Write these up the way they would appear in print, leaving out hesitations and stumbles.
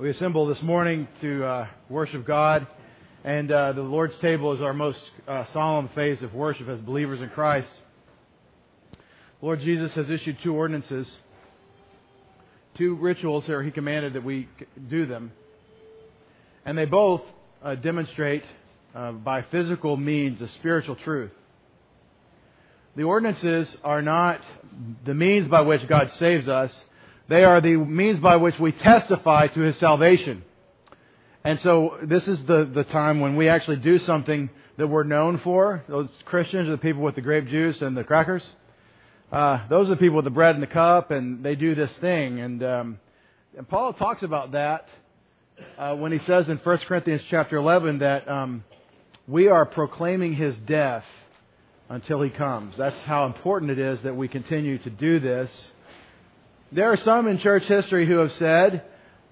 We assemble this morning to worship God, and the Lord's table is our most solemn phase of worship as believers in Christ. The Lord Jesus has issued two ordinances, two rituals where He commanded that we do them, and they both demonstrate by physical means a spiritual truth. The ordinances are not the means by which God saves us. They are the means by which we testify to His salvation. And so this is the time when we actually do something that we're known for. Those Christians are the people with the grape juice and the crackers. Those are the people with the bread and the cup, and they do this thing. And Paul talks about that when he says in 1 Corinthians chapter 11 that we are proclaiming His death until He comes. That's how important it is that we continue to do this. There are some in church history who have said,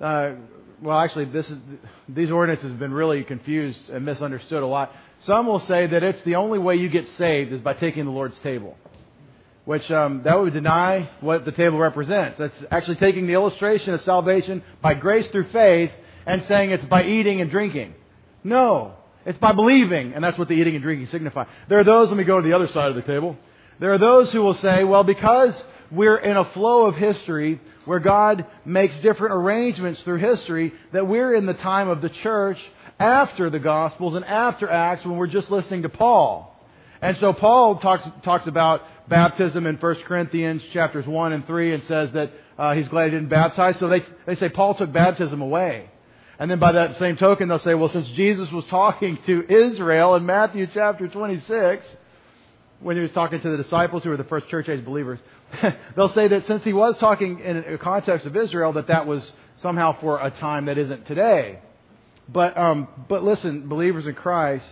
these ordinances have been really confused and misunderstood a lot. Some will say that it's the only way you get saved is by taking the Lord's table, which that would deny what the table represents. That's actually taking the illustration of salvation by grace through faith and saying it's by eating and drinking. No, it's by believing, and that's what the eating and drinking signify. There are those, let me go to the other side of the table. There are those who will say, well, because we're in a flow of history where God makes different arrangements through history, that we're in the time of the church after the Gospels and after Acts when we're just listening to Paul. And so Paul talks about baptism in 1 Corinthians chapters 1 and 3 and says that he's glad he didn't baptize. So they say Paul took baptism away. And then by that same token, they'll say, well, since Jesus was talking to Israel in Matthew chapter 26, when He was talking to the disciples who were the first church age believers, they'll say that since He was talking in a context of Israel, that was somehow for a time that isn't today. But listen, believers in Christ,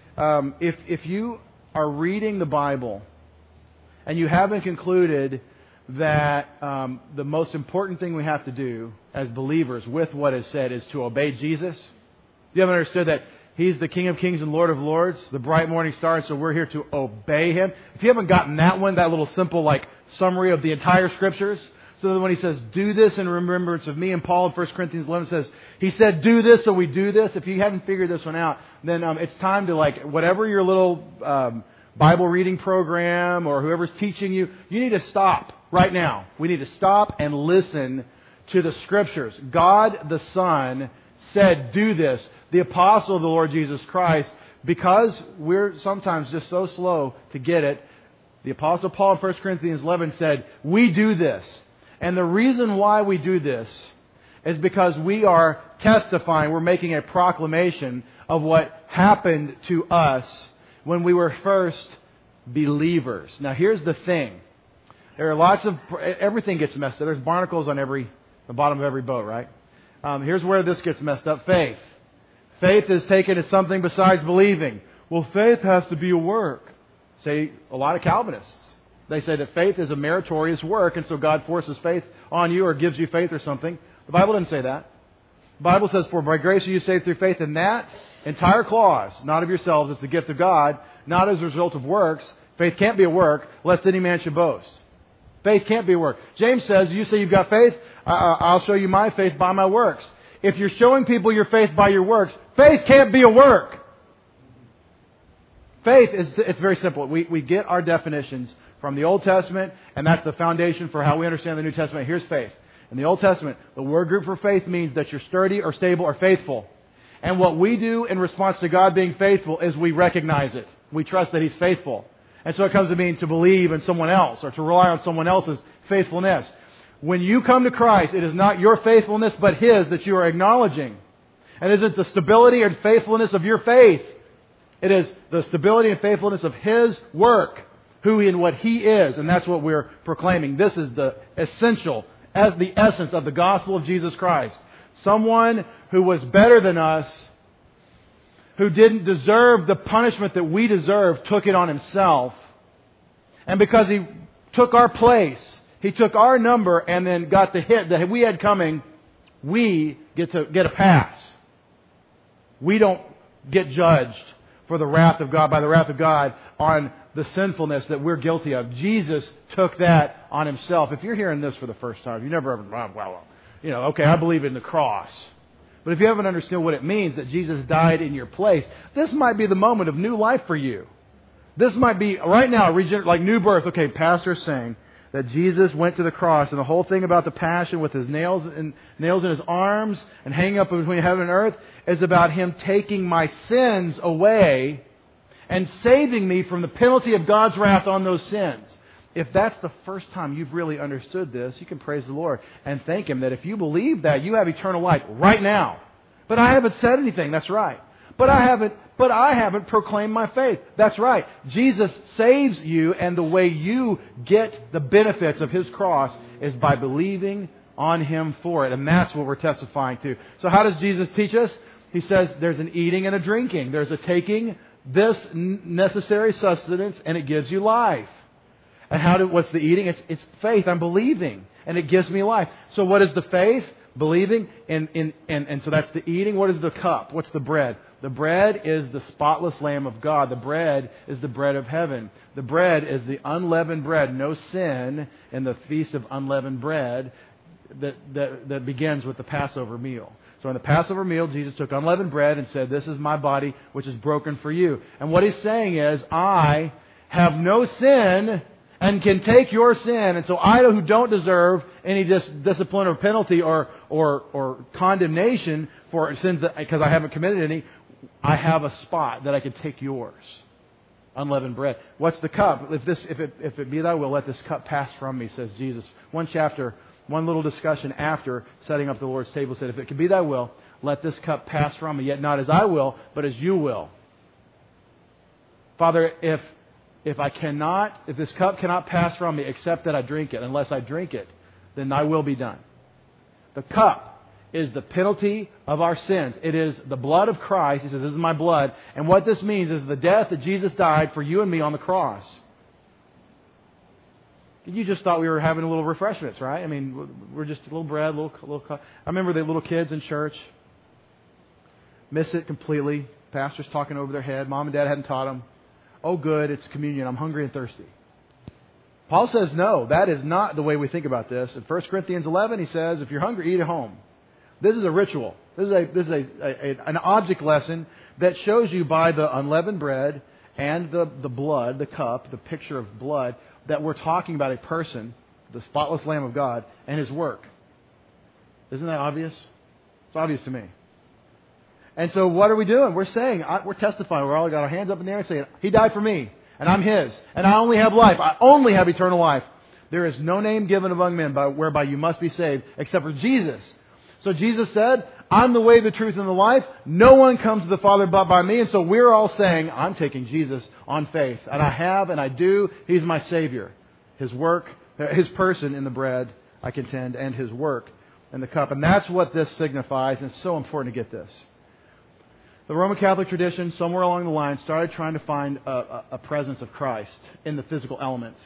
if you are reading the Bible and you haven't concluded that the most important thing we have to do as believers with what is said is to obey Jesus, you haven't understood that He's the King of Kings and Lord of Lords, the bright morning star, so we're here to obey Him. If you haven't gotten that one, that little simple summary of the entire Scriptures, so that when He says, do this in remembrance of me, and Paul in 1 Corinthians 11 says, He said, do this, so we do this. If you haven't figured this one out, then it's time to, whatever your little Bible reading program or whoever's teaching you, you need to stop right now. We need to stop and listen to the Scriptures. God the Son said, do this. The apostle of the Lord Jesus Christ, because we're sometimes just so slow to get it, the apostle Paul in 1 Corinthians 11 said, we do this. And the reason why we do this is because we are testifying, we're making a proclamation of what happened to us when we were first believers. Now here's the thing. There are everything gets messed up. There's barnacles on the bottom of every boat, right? Here's where this gets messed up. Faith. Faith is taken as something besides believing. Well, faith has to be a work. Say a lot of Calvinists. They say that faith is a meritorious work, and so God forces faith on you or gives you faith or something. The Bible doesn't say that. The Bible says, for by grace are you saved through faith. And that entire clause, not of yourselves, it's the gift of God, not as a result of works. Faith can't be a work, lest any man should boast. Faith can't be a work. James says, you say you've got faith, I'll show you my faith by my works. If you're showing people your faith by your works, faith can't be a work. Faith it's very simple. We get our definitions from the Old Testament, and that's the foundation for how we understand the New Testament. Here's faith. In the Old Testament, the word group for faith means that you're sturdy or stable or faithful. And what we do in response to God being faithful is we recognize it. We trust that He's faithful. And so it comes to mean to believe in someone else or to rely on someone else's faithfulness. When you come to Christ, it is not your faithfulness but His that you are acknowledging. And it isn't the stability or faithfulness of your faith. It is the stability and faithfulness of His work, who and what He is. And that's what we're proclaiming. This is the essential, as the essence of the gospel of Jesus Christ. Someone who was better than us, who didn't deserve the punishment that we deserve, took it on Himself. And because He took our place, He took our number and then got the hit that we had coming, we get a pass. We don't get judged for the wrath of God, by the wrath of God on the sinfulness that we're guilty of. Jesus took that on Himself. If you're hearing this for the first time, you never ever, okay, I believe in the cross. But if you haven't understood what it means that Jesus died in your place, this might be the moment of new life for you. This might be, right now, like new birth. Okay, pastor's saying that Jesus went to the cross, and the whole thing about the passion with his nails in his arms and hanging up between heaven and earth is about Him taking my sins away and saving me from the penalty of God's wrath on those sins. If that's the first time you've really understood this, you can praise the Lord and thank Him that if you believe that, you have eternal life right now. But I haven't said anything. That's right. But I haven't proclaimed my faith. That's right. Jesus saves you, and the way you get the benefits of His cross is by believing on Him for it. And that's what we're testifying to. So how does Jesus teach us? He says there's an eating and a drinking. There's a taking this necessary sustenance, and it gives you life. And what's the eating? It's faith. I'm believing, and it gives me life. So what is the faith? Believing, and so that's the eating. What is the cup? What's the bread? The bread is the spotless Lamb of God. The bread is the bread of heaven. The bread is the unleavened bread, no sin, in the feast of unleavened bread that begins with the Passover meal. So in the Passover meal, Jesus took unleavened bread and said, "This is my body, which is broken for you." And what He's saying is, I have no sin and can take your sin. And so I, who don't deserve any discipline or penalty or condemnation for sins because I haven't committed any, I have a spot that I can take yours. Unleavened bread. What's the cup? If it be Thy will, let this cup pass from me, says Jesus. One little discussion after setting up the Lord's table said, if it can be Thy will, let this cup pass from me, yet not as I will, but as You will. Father, if this cup cannot pass from me except that I drink it, unless I drink it, then Thy will be done. The cup is the penalty of our sins. It is the blood of Christ. He says, "This is my blood." And what this means is the death that Jesus died for you and me on the cross. You just thought we were having a little refreshments, right? I mean, we're just a little bread, little cup. I remember the little kids in church miss it completely. Pastors talking over their head. Mom and Dad hadn't taught them. Oh, good, it's communion. I'm hungry and thirsty. Paul says, no, that is not the way we think about this. In 1 Corinthians 11, he says, if you're hungry, eat at home. This is a ritual. This is an object lesson that shows you by the unleavened bread and the blood, the cup, the picture of blood, that we're talking about a person, the spotless Lamb of God, and His work. Isn't that obvious? It's obvious to me. And so what are we doing? We're saying, we're testifying. We're all got our hands up in the air and saying, He died for me, and I'm His, and I only have life. I only have eternal life. There is no name given among men whereby you must be saved except for Jesus. So Jesus said, I'm the way, the truth, and the life. No one comes to the Father but by me. And so we're all saying, I'm taking Jesus on faith. And I have and I do. He's my Savior. His work, His person in the bread, I contend, and His work in the cup. And that's what this signifies. And it's so important to get this. The Roman Catholic tradition, somewhere along the line, started trying to find a presence of Christ in the physical elements.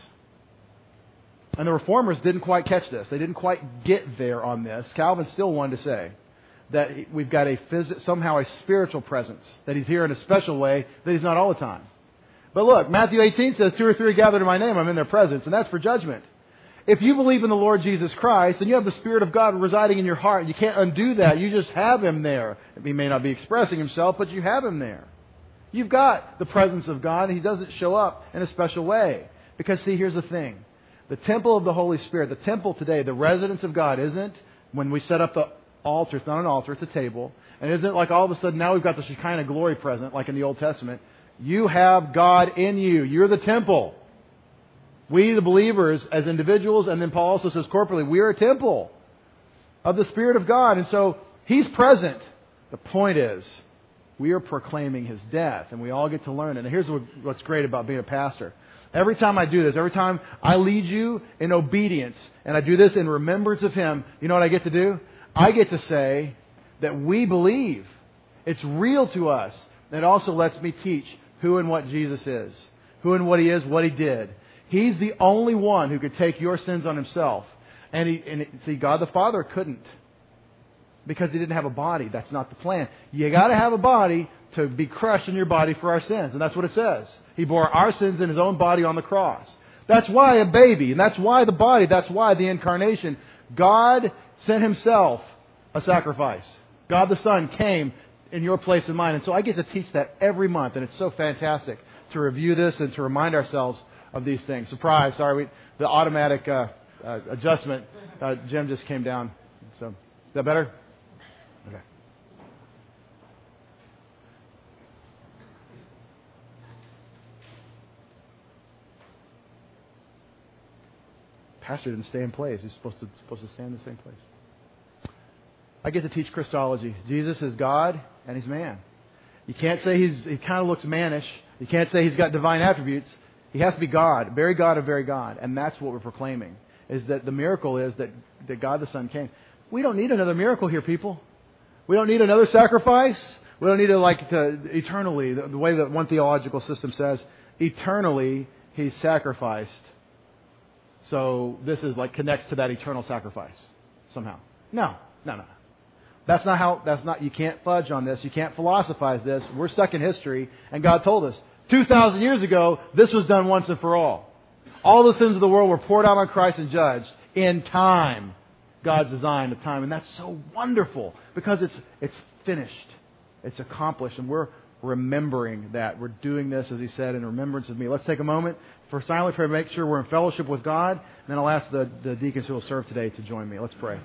And the Reformers didn't quite catch this. They didn't quite get there on this. Calvin still wanted to say that we've got somehow a spiritual presence, that He's here in a special way, that He's not all the time. But look, Matthew 18 says, 2 or 3 are gathered in My name, I'm in their presence, and that's for judgment. If you believe in the Lord Jesus Christ, then you have the Spirit of God residing in your heart. You can't undo that. You just have Him there. He may not be expressing Himself, but you have Him there. You've got the presence of God, and He doesn't show up in a special way. Because, see, here's the thing. The temple of the Holy Spirit, the temple today, the residence of God isn't when we set up the altar. It's not an altar, it's a table. And it isn't like all of a sudden now we've got this kind of glory present like in the Old Testament. You have God in you. You're the temple. We, the believers, as individuals, and then Paul also says corporately, we are a temple of the Spirit of God. And so He's present. The point is, we are proclaiming His death, and we all get to learn it. And here's what's great about being a pastor. Every time I do this, every time I lead you in obedience, and I do this in remembrance of Him, you know what I get to do? I get to say that we believe. It's real to us. And it also lets me teach who and what Jesus is. Who and what He is, what He did. He's the only one who could take your sins on Himself. See, God the Father couldn't. Because He didn't have a body. That's not the plan. You got to have a body to be crushed in your body for our sins. And that's what it says. He bore our sins in His own body on the cross. That's why a baby, and that's why the body, that's why the incarnation. God sent Himself a sacrifice. God the Son came in your place and mine. And so I get to teach that every month, and it's so fantastic to review this and to remind ourselves of these things. Surprise, sorry, the automatic adjustment, Jim just came down. So, is that better? Okay. Pastor didn't stay in place. He's supposed to stay in the same place. I get to teach Christology. Jesus is God and He's man. You can't say he kind of looks mannish. You can't say He's got divine attributes. He has to be God, very God and very God. And that's what we're proclaiming, is that the miracle is that God the Son came. We don't need another miracle here, people. We don't need another sacrifice. We don't need to eternally, the way that one theological system says, eternally He sacrificed. So this is connects to that eternal sacrifice somehow. No. You can't fudge on this. You can't philosophize this. We're stuck in history, and God told us 2,000 years ago, this was done once and for all. All the sins of the world were poured out on Christ and judged in time. God's design of time. And that's so wonderful because it's finished. It's accomplished. And we're remembering that. We're doing this, as He said, in remembrance of me. Let's take a moment for silent prayer to make sure we're in fellowship with God. And then I'll ask the deacons who will serve today to join me. Let's pray.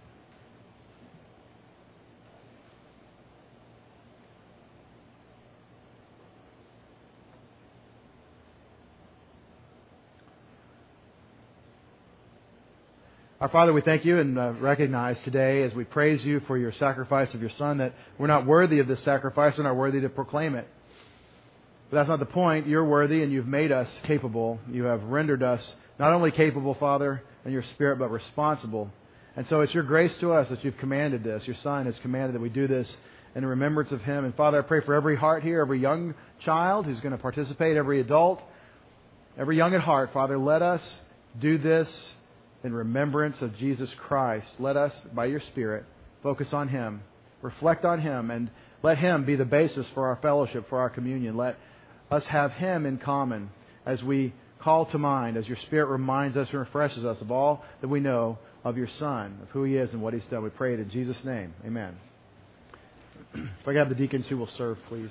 Our Father, we thank You and recognize today as we praise You for Your sacrifice of Your Son that we're not worthy of this sacrifice. We're not worthy to proclaim it. But that's not the point. You're worthy and You've made us capable. You have rendered us not only capable, Father, in Your Spirit, but responsible. And so it's Your grace to us that You've commanded this. Your Son has commanded that we do this in remembrance of Him. And Father, I pray for every heart here, every young child who's going to participate, every adult, every young at heart. Father, let us do this in remembrance of Jesus Christ. Let us, by Your Spirit, focus on Him, reflect on Him, and let Him be the basis for our fellowship, for our communion. Let us have Him in common as we call to mind, as Your Spirit reminds us and refreshes us of all that we know of Your Son, of who He is and what He's done. We pray it in Jesus' name. Amen. If I could have the deacons who will serve, please.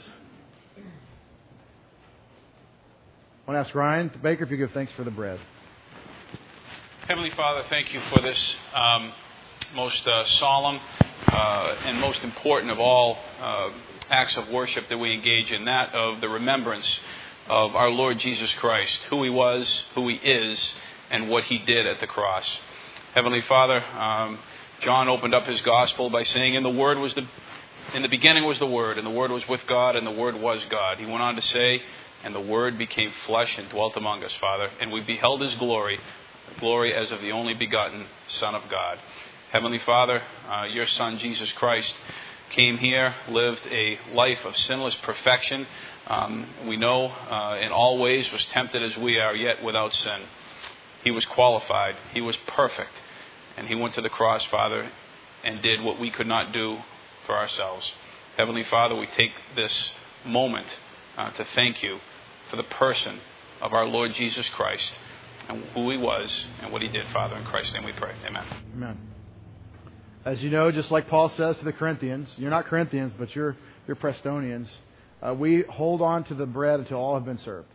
I want to ask Ryan Baker if you give thanks for the bread. Heavenly Father, thank You for this most solemn and most important of all acts of worship that we engage in, that of the remembrance of our Lord Jesus Christ, who He was, who He is, and what He did at the cross. Heavenly Father, John opened up his gospel by saying, in the beginning was the Word, and the Word was with God, and the Word was God. He went on to say, and the Word became flesh and dwelt among us, Father, and we beheld His glory as of the only begotten Son of God. Heavenly Father, Your Son, Jesus Christ, came here, lived a life of sinless perfection. We know in all ways was tempted as we are, yet without sin. He was qualified. He was perfect. And He went to the cross, Father, and did what we could not do for ourselves. Heavenly Father, we take this moment to thank You for the person of our Lord Jesus Christ, and who He was and what He did, Father. In Christ's name we pray. Amen. Amen. As you know, just like Paul says to the Corinthians, you're not Corinthians, but you're Prestonians. We hold on to the bread until all have been served.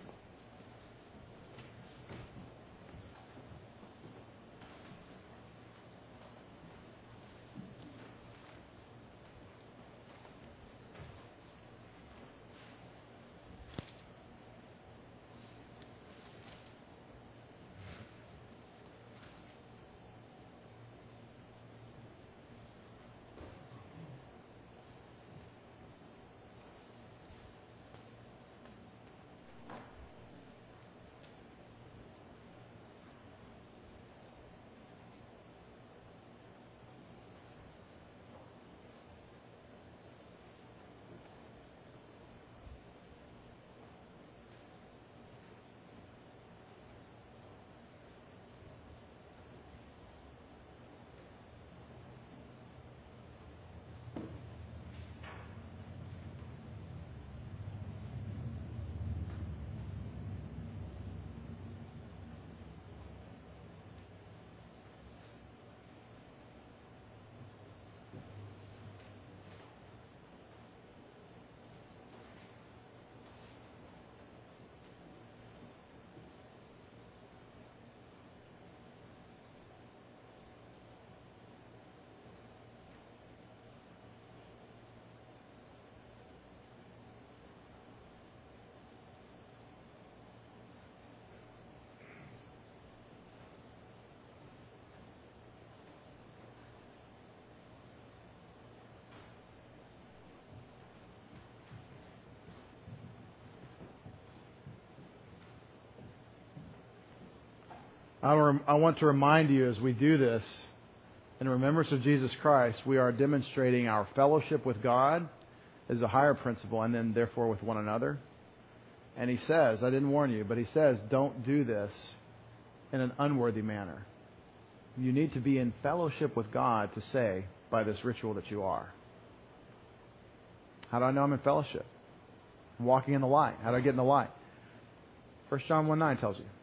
I want to remind you as we do this, in remembrance of Jesus Christ, we are demonstrating our fellowship with God as a higher principle, and then therefore with one another. And he says, I didn't warn you, but he says, don't do this in an unworthy manner. You need to be in fellowship with God to say by this ritual that you are. How do I know I'm in fellowship? I'm walking in the light. How do I get in the light? 1 John 1:9 tells you.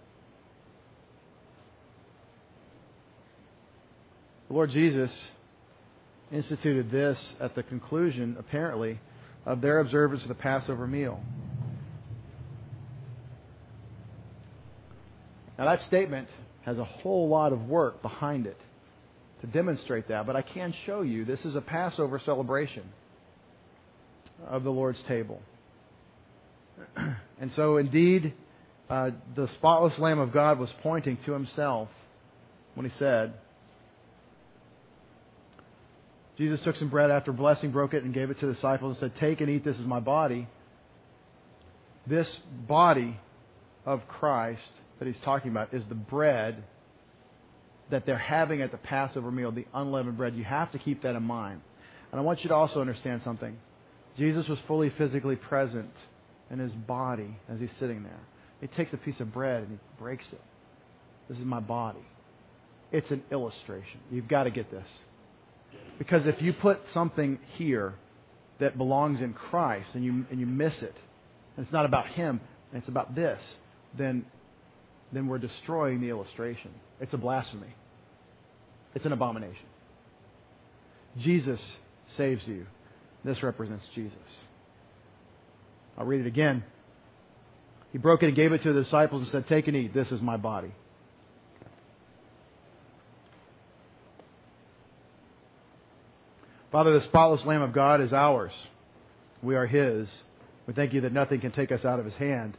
The Lord Jesus instituted this at the conclusion, apparently, of their observance of the Passover meal. Now that statement has a whole lot of work behind it to demonstrate that, but I can show you this is a Passover celebration of the Lord's table. And so indeed, the spotless Lamb of God was pointing to himself when he said, Jesus took some bread after blessing, broke it, and gave it to the disciples and said, take and eat, this is my body. This body of Christ that he's talking about is the bread that they're having at the Passover meal, the unleavened bread. You have to keep that in mind. And I want you to also understand something. Jesus was fully physically present in his body as he's sitting there. He takes a piece of bread and he breaks it. This is my body. It's an illustration. You've got to get this. Because if you put something here that belongs in Christ and you miss it, and it's not about him, and it's about this, then we're destroying the illustration. It's a blasphemy. It's an abomination. Jesus saves you. This represents Jesus. I'll read it again. He broke it and gave it to the disciples and said, take and eat. This is my body. Father, the spotless Lamb of God is ours. We are his. We thank you that nothing can take us out of his hand.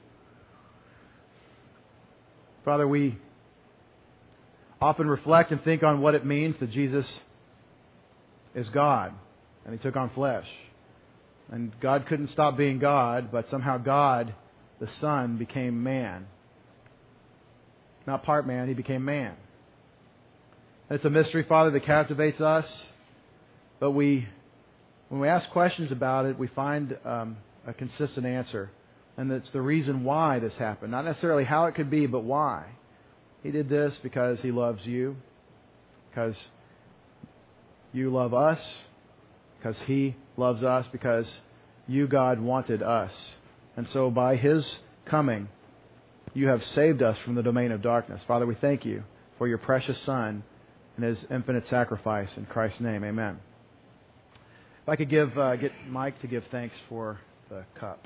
Father, we often reflect and think on what it means that Jesus is God and he took on flesh. And God couldn't stop being God, but somehow God, the Son, became man. Not part man, he became man. And it's a mystery, Father, that captivates us. But when we ask questions about it, we find a consistent answer. And that's the reason why this happened. Not necessarily how it could be, but why. He did this because he loves you. Because you love us. Because he loves us. Because you, God, wanted us. And so by his coming, you have saved us from the domain of darkness. Father, we thank you for your precious Son and his infinite sacrifice. In Christ's name, amen. If I could get Mike to give thanks for the cup.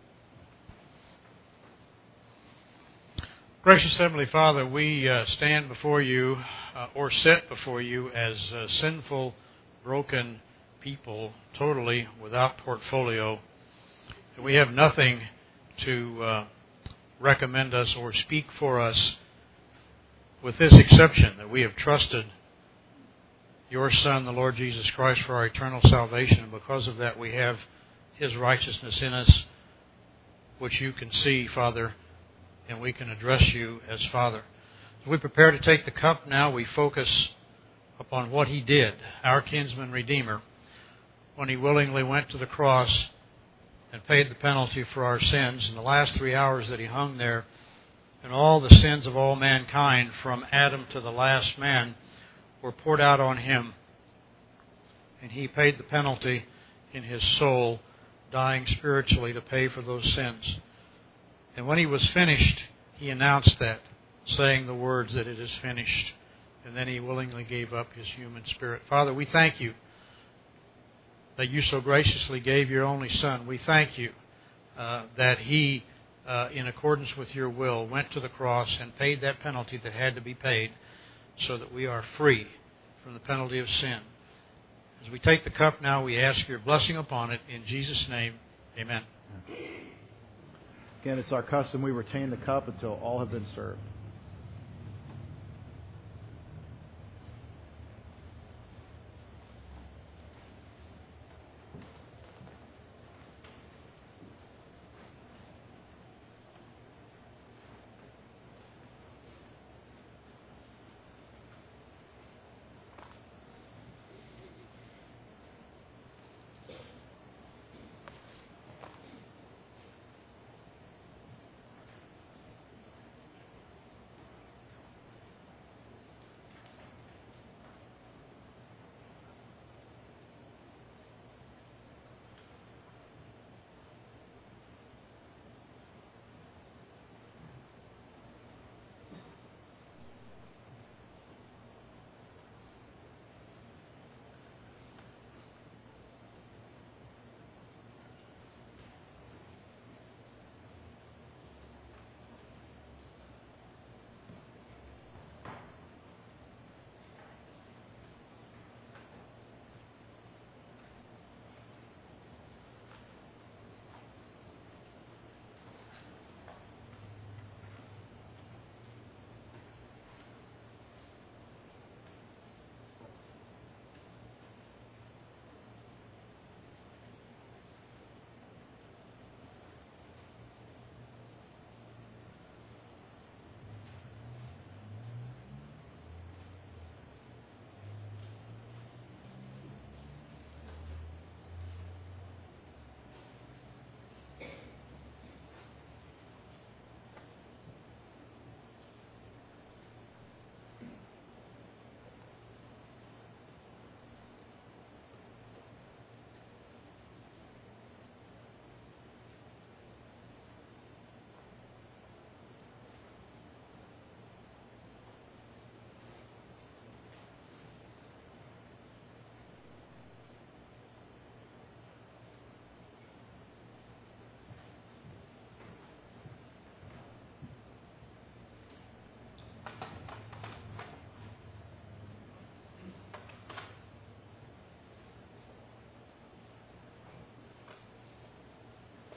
Gracious Heavenly Father, we stand before you or sit before you as sinful, broken people, totally without portfolio. We have nothing to recommend us or speak for us, with this exception, that we have trusted your Son, the Lord Jesus Christ, for our eternal salvation. And because of that, we have his righteousness in us, which you can see, Father, and we can address you as Father. As we prepare to take the cup now, we focus upon what he did, our kinsman redeemer, when he willingly went to the cross and paid the penalty for our sins. In the last 3 hours that he hung there, and all the sins of all mankind, from Adam to the last man, were poured out on him. And he paid the penalty in his soul, dying spiritually to pay for those sins. And when he was finished, he announced that, saying the words that it is finished. And then he willingly gave up his human spirit. Father, we thank you that you so graciously gave your only Son. We thank you that he, in accordance with your will, went to the cross and paid that penalty that had to be paid, so that we are free from the penalty of sin. As we take the cup now, we ask your blessing upon it. In Jesus' name, amen. Again, it's our custom we retain the cup until all have been served.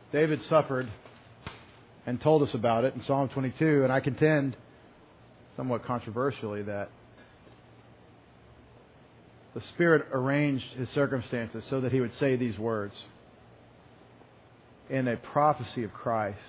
David suffered and told us about it in Psalm 22, and I contend, somewhat controversially, that the Spirit arranged his circumstances so that he would say these words in a prophecy of Christ.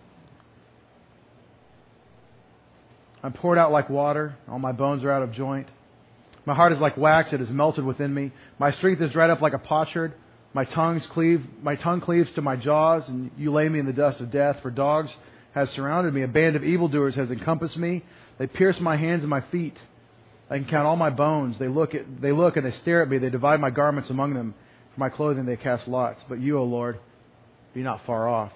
I'm poured out like water. All my bones are out of joint. My heart is like wax. It is melted within me. My strength is dried up like a potsherd. My tongue cleaves to my jaws, and you lay me in the dust of death. For dogs has surrounded me. A band of evildoers has encompassed me. They pierce my hands and my feet. I can count all my bones. They look and they stare at me. They divide my garments among them. For my clothing they cast lots. But you, O Lord, be not far off.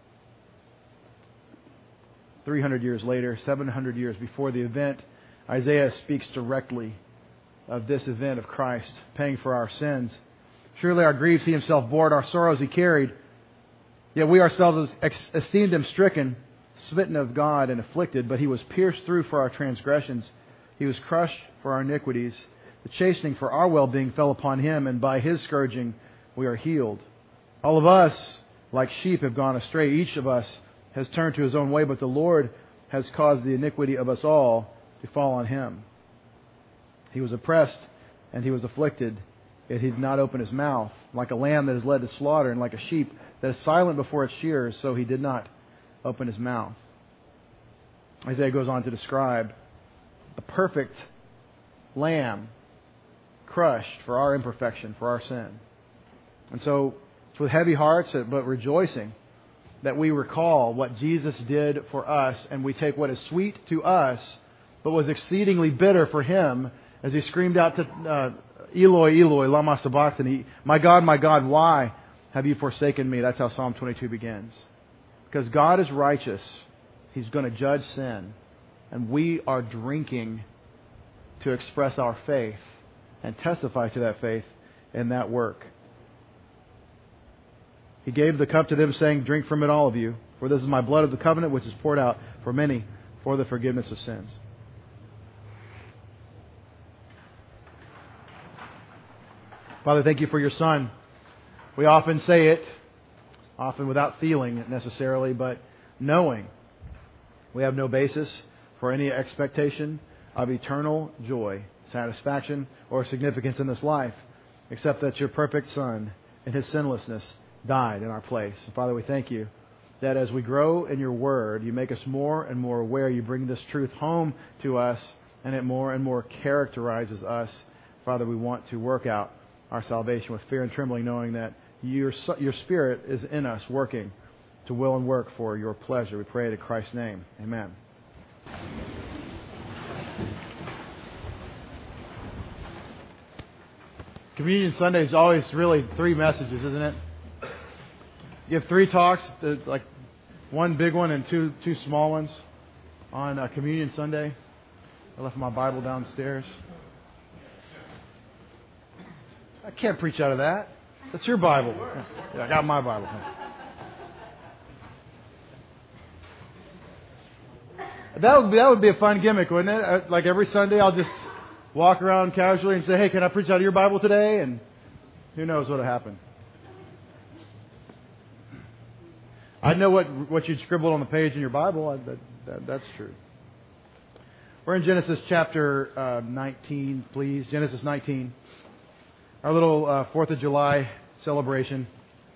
300 years later, 700 years before the event, Isaiah speaks directly of this event of Christ paying for our sins. Surely our griefs he himself bore, and our sorrows he carried. Yet we ourselves esteemed him stricken, smitten of God, and afflicted. But he was pierced through for our transgressions. He was crushed for our iniquities. The chastening for our well-being fell upon him, and by his scourging we are healed. All of us, like sheep, have gone astray. Each of us has turned to his own way, but the Lord has caused the iniquity of us all to fall on him. He was oppressed and he was afflicted, yet he did not open his mouth. Like a lamb that is led to slaughter, and like a sheep that is silent before its shearers, so he did not open his mouth. Isaiah goes on to describe a perfect lamb crushed for our imperfection, for our sin. And so it's with heavy hearts, but rejoicing, that we recall what Jesus did for us, and we take what is sweet to us, but was exceedingly bitter for him, as he screamed out to Eloi, Eloi, lama sabachthani, my God, why have you forsaken me? That's how Psalm 22 begins. Because God is righteous. He's going to judge sin. And we are drinking to express our faith and testify to that faith in that work. He gave the cup to them, saying, drink from it, all of you, for this is my blood of the covenant, which is poured out for many for the forgiveness of sins. Father, thank you for your Son. We often say it, often without feeling it necessarily, but knowing we have no basis for any expectation of eternal joy, satisfaction, or significance in this life, except that your perfect Son, in his sinlessness, died in our place. And Father, we thank you that as we grow in your word, you make us more and more aware. You bring this truth home to us, and it more and more characterizes us. Father, we want to work out our salvation with fear and trembling, knowing that your Spirit is in us, working to will and work for your pleasure. We pray it in Christ's name. Amen. Communion Sunday is always really 3 messages, isn't it? You have 3 talks, like one big one and two small ones on Communion Sunday. I left my Bible downstairs. I can't preach out of that. That's your Bible. Yeah, I got my Bible. That would be a fun gimmick, wouldn't it? Like every Sunday, I'll just walk around casually and say, "Hey, can I preach out of your Bible today?" And who knows what'll happen. I know what you'd scribbled on the page in your Bible. That's true. We're in Genesis chapter 19, please. Genesis 19. Our little 4th of July celebration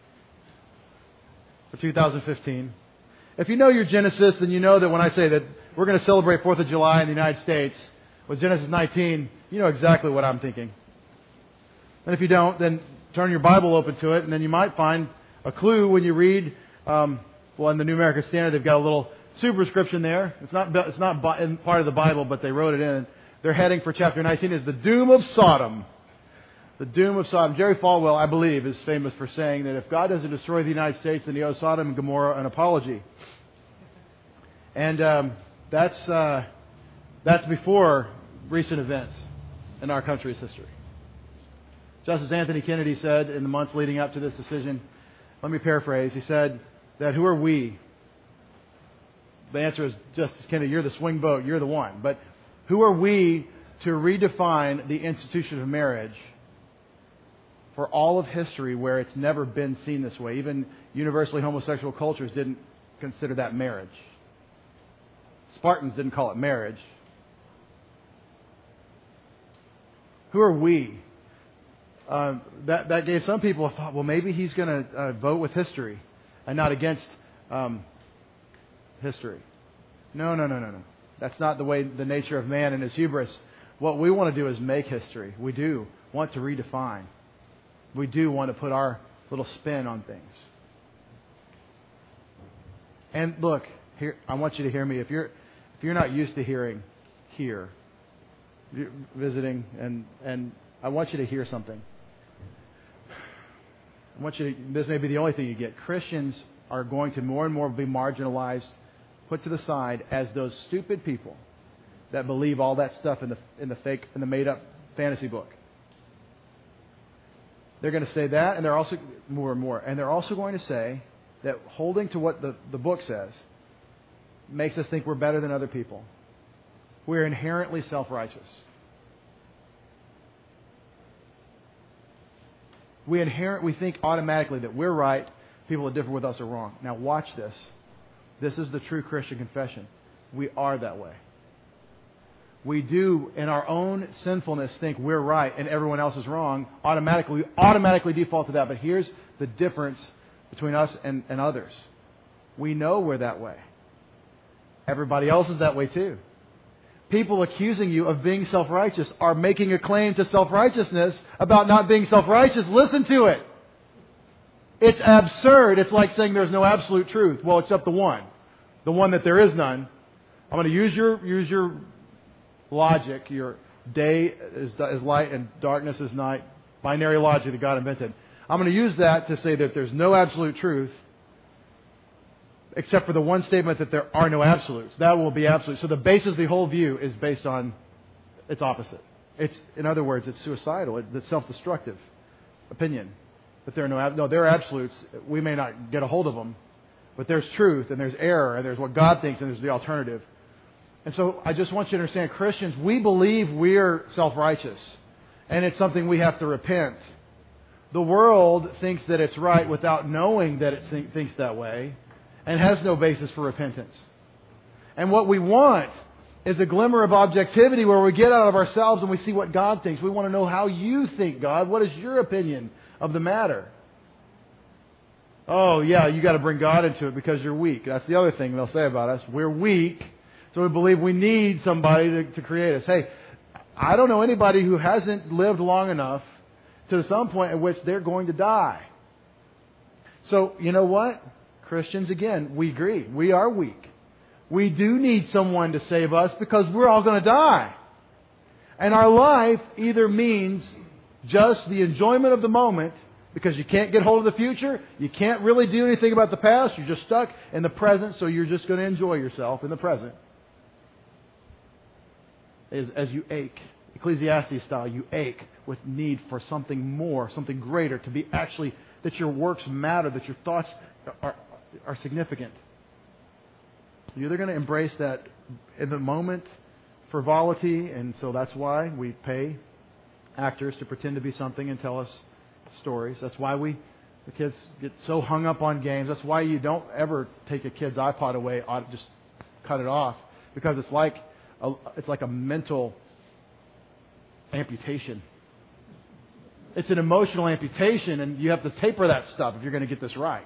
for 2015. If you know your Genesis, then you know that when I say that we're going to celebrate 4th of July in the United States with Genesis 19, you know exactly what I'm thinking. And if you don't, then turn your Bible open to it, and then you might find a clue when you read. In the New American Standard, they've got a little superscription there. It's not part of the Bible, but they wrote it in. Their heading for chapter 19 is the doom of Sodom. The doom of Sodom. Jerry Falwell, I believe, is famous for saying that if God doesn't destroy the United States, then he owes Sodom and Gomorrah an apology. And that's before recent events in our country's history. Justice Anthony Kennedy said in the months leading up to this decision, let me paraphrase, he said that who are we? The answer is Justice Kennedy, you're the swing vote, you're the one. But who are we to redefine the institution of marriage for all of history where it's never been seen this way. Even universally homosexual cultures didn't consider that marriage. Spartans didn't call it marriage. Who are we? That gave some people a thought, well, maybe he's going to vote with history and not against history. No. That's not the nature of man and his hubris. What we want to do is make history. We do want to redefine. We do want to put our little spin on things. And look, here, I want you to hear me. If you're not used to hearing here, you're visiting, and I want you to hear something. This may be the only thing you get. Christians are going to more and more be marginalized, put to the side as those stupid people that believe all that stuff in the made up fantasy book. They're going to say that, and they're also more and more, and they're also going to say that holding to what the book says makes us think we're better than other people. We're inherently self-righteous. We think automatically that we're right, people that differ with us are wrong. Now watch this. This is the true Christian confession. We are that way. We do, in our own sinfulness, think we're right and everyone else is wrong. We automatically default to that. But here's the difference between us and others. We know we're that way. Everybody else is that way too. People accusing you of being self-righteous are making a claim to self-righteousness about not being self-righteous. Listen to it. It's absurd. It's like saying there's no absolute truth. Well, except the one that there is none. I'm going to use your logic, your day is light and darkness is night, binary logic that God invented. I'm going to use that to say that there's no absolute truth, except for the one statement that there are no absolutes. That will be absolute. So the basis of the whole view is based on its opposite. In other words, it's suicidal. It's self-destructive opinion. That there are absolutes. We may not get a hold of them, but there's truth and there's error and there's what God thinks and there's the alternative. And so I just want you to understand, Christians, we believe we're self-righteous, and it's something we have to repent. The world thinks that it's right without knowing that it thinks that way, and has no basis for repentance. And what we want is a glimmer of objectivity where we get out of ourselves and we see what God thinks. We want to know how you think, God. What is your opinion of the matter? Oh, yeah, you got to bring God into it because you're weak. That's the other thing they'll say about us. We're weak. So we believe we need somebody to create us. Hey, I don't know anybody who hasn't lived long enough to some point at which they're going to die. So, you know what? Christians, again, we agree. We are weak. We do need someone to save us because we're all going to die. And our life either means just the enjoyment of the moment because you can't get hold of the future. You can't really do anything about the past. You're just stuck in the present, so you're just going to enjoy yourself in the present. As you ache, Ecclesiastes style, you ache with need for something more, something greater, to be actually, that your works matter, that your thoughts are significant. You're either going to embrace that in the moment frivolity, and so that's why we pay actors to pretend to be something and tell us stories. That's why the kids get so hung up on games. That's why you don't ever take a kid's iPod away, just cut it off, because it's like a mental amputation. It's an emotional amputation, and you have to taper that stuff if you're going to get this right.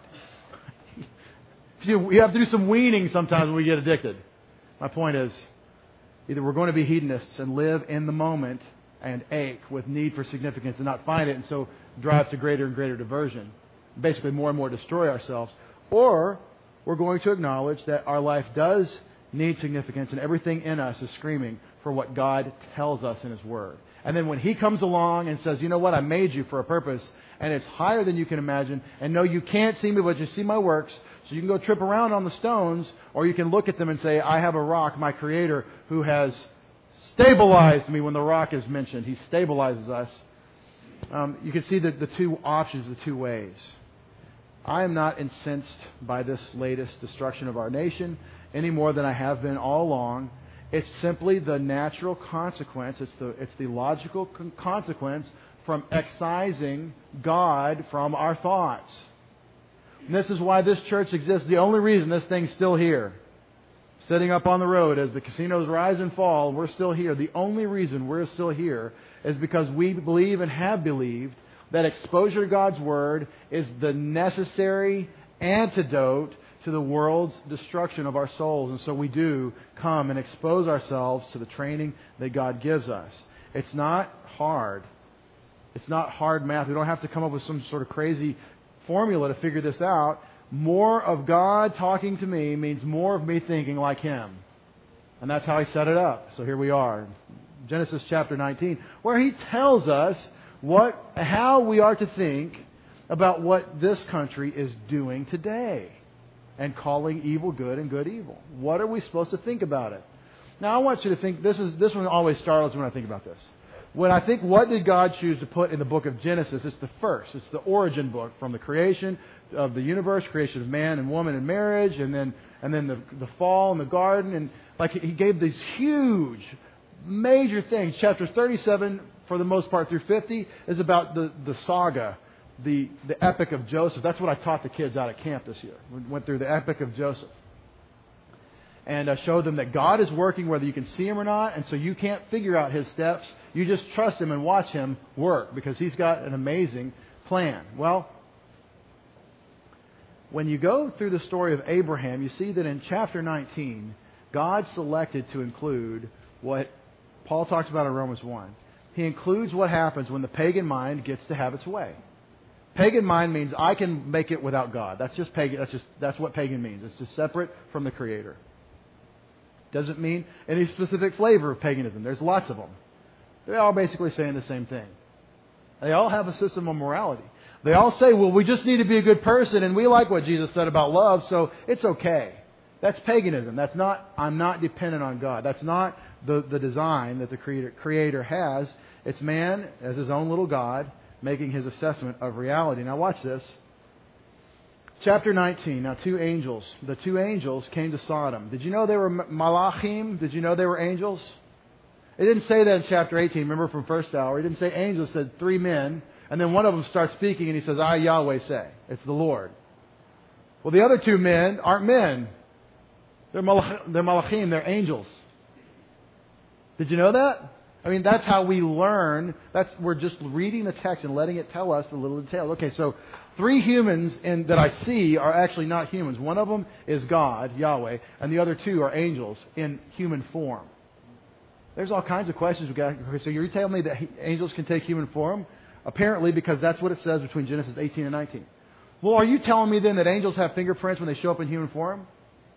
You have to do some weaning sometimes when we get addicted. My point is, either we're going to be hedonists and live in the moment and ache with need for significance and not find it, and so drive to greater and greater diversion, basically more and more destroy ourselves, or we're going to acknowledge that our life does need significance and everything in us is screaming for what God tells us in His Word. And then when He comes along and says, you know what, I made you for a purpose, and it's higher than you can imagine, and no, you can't see me, but you see my works, so you can go trip around on the stones, or you can look at them and say, I have a rock, my Creator, who has stabilized me. When the rock is mentioned, He stabilizes us. You can see the two options, the two ways. I am not incensed by this latest destruction of our nation any more than I have been all along. It's simply the natural consequence. It's the logical consequence from excising God from our thoughts. And this is why this church exists. The only reason this thing's still here, sitting up on the road as the casinos rise and fall, we're still here. The only reason we're still here is because we believe and have believed that exposure to God's Word is the necessary antidote to the world's destruction of our souls. And so we do come and expose ourselves to the training that God gives us. It's not hard. It's not hard math. We don't have to come up with some sort of crazy formula to figure this out. More of God talking to me means more of me thinking like Him. And that's how He set it up. So here we are. Genesis chapter 19, where He tells us how we are to think about what this country is doing today and calling evil good and good evil. What are we supposed to think about it? Now I want you to think, this one always startles me when I think about this. When I think, what did God choose to put in the book of Genesis? It's the first. It's the origin book from the creation of the universe, creation of man and woman and marriage, and then the fall in the garden. And like He gave these huge, major things. Chapters 37, for the most part, through 50, is about the saga, the epic of Joseph. That's what I taught the kids out at camp this year. We went through the epic of Joseph. And I showed them that God is working whether you can see Him or not, and so you can't figure out His steps. You just trust Him and watch Him work because He's got an amazing plan. Well, when you go through the story of Abraham, you see that in chapter 19, God selected to include what Paul talks about in Romans 1. He includes what happens when the pagan mind gets to have its way. Pagan mind means I can make it without God. That's just pagan. That's what pagan means. It's just separate from the Creator. Doesn't mean any specific flavor of paganism. There's lots of them. They're all basically saying the same thing. They all have a system of morality. They all say, well, we just need to be a good person, and we like what Jesus said about love, so it's okay. That's paganism. I'm not dependent on God. That's not the design that the Creator has. It's man as his own little God making his assessment of reality. Now watch this. Chapter 19. Now the two angels came to Sodom. Did you know they were malachim? Did you know they were angels? It didn't say that in chapter 18. Remember from first hour. It didn't say angels. It said 3 men. And then one of them starts speaking and he says, I, Yahweh, say. It's the Lord. Well, the other 2 men aren't men. They're malachim. They're angels. Did you know that? I mean, that's how we learn. We're just reading the text and letting it tell us the little detail. Okay, so 3 humans that I see are actually not humans. One of them is God, Yahweh, and the other 2 are angels in human form. There's all kinds of questions we got. Okay, so you're telling me that angels can take human form? Apparently, because that's what it says between Genesis 18 and 19. Well, are you telling me then that angels have fingerprints when they show up in human form?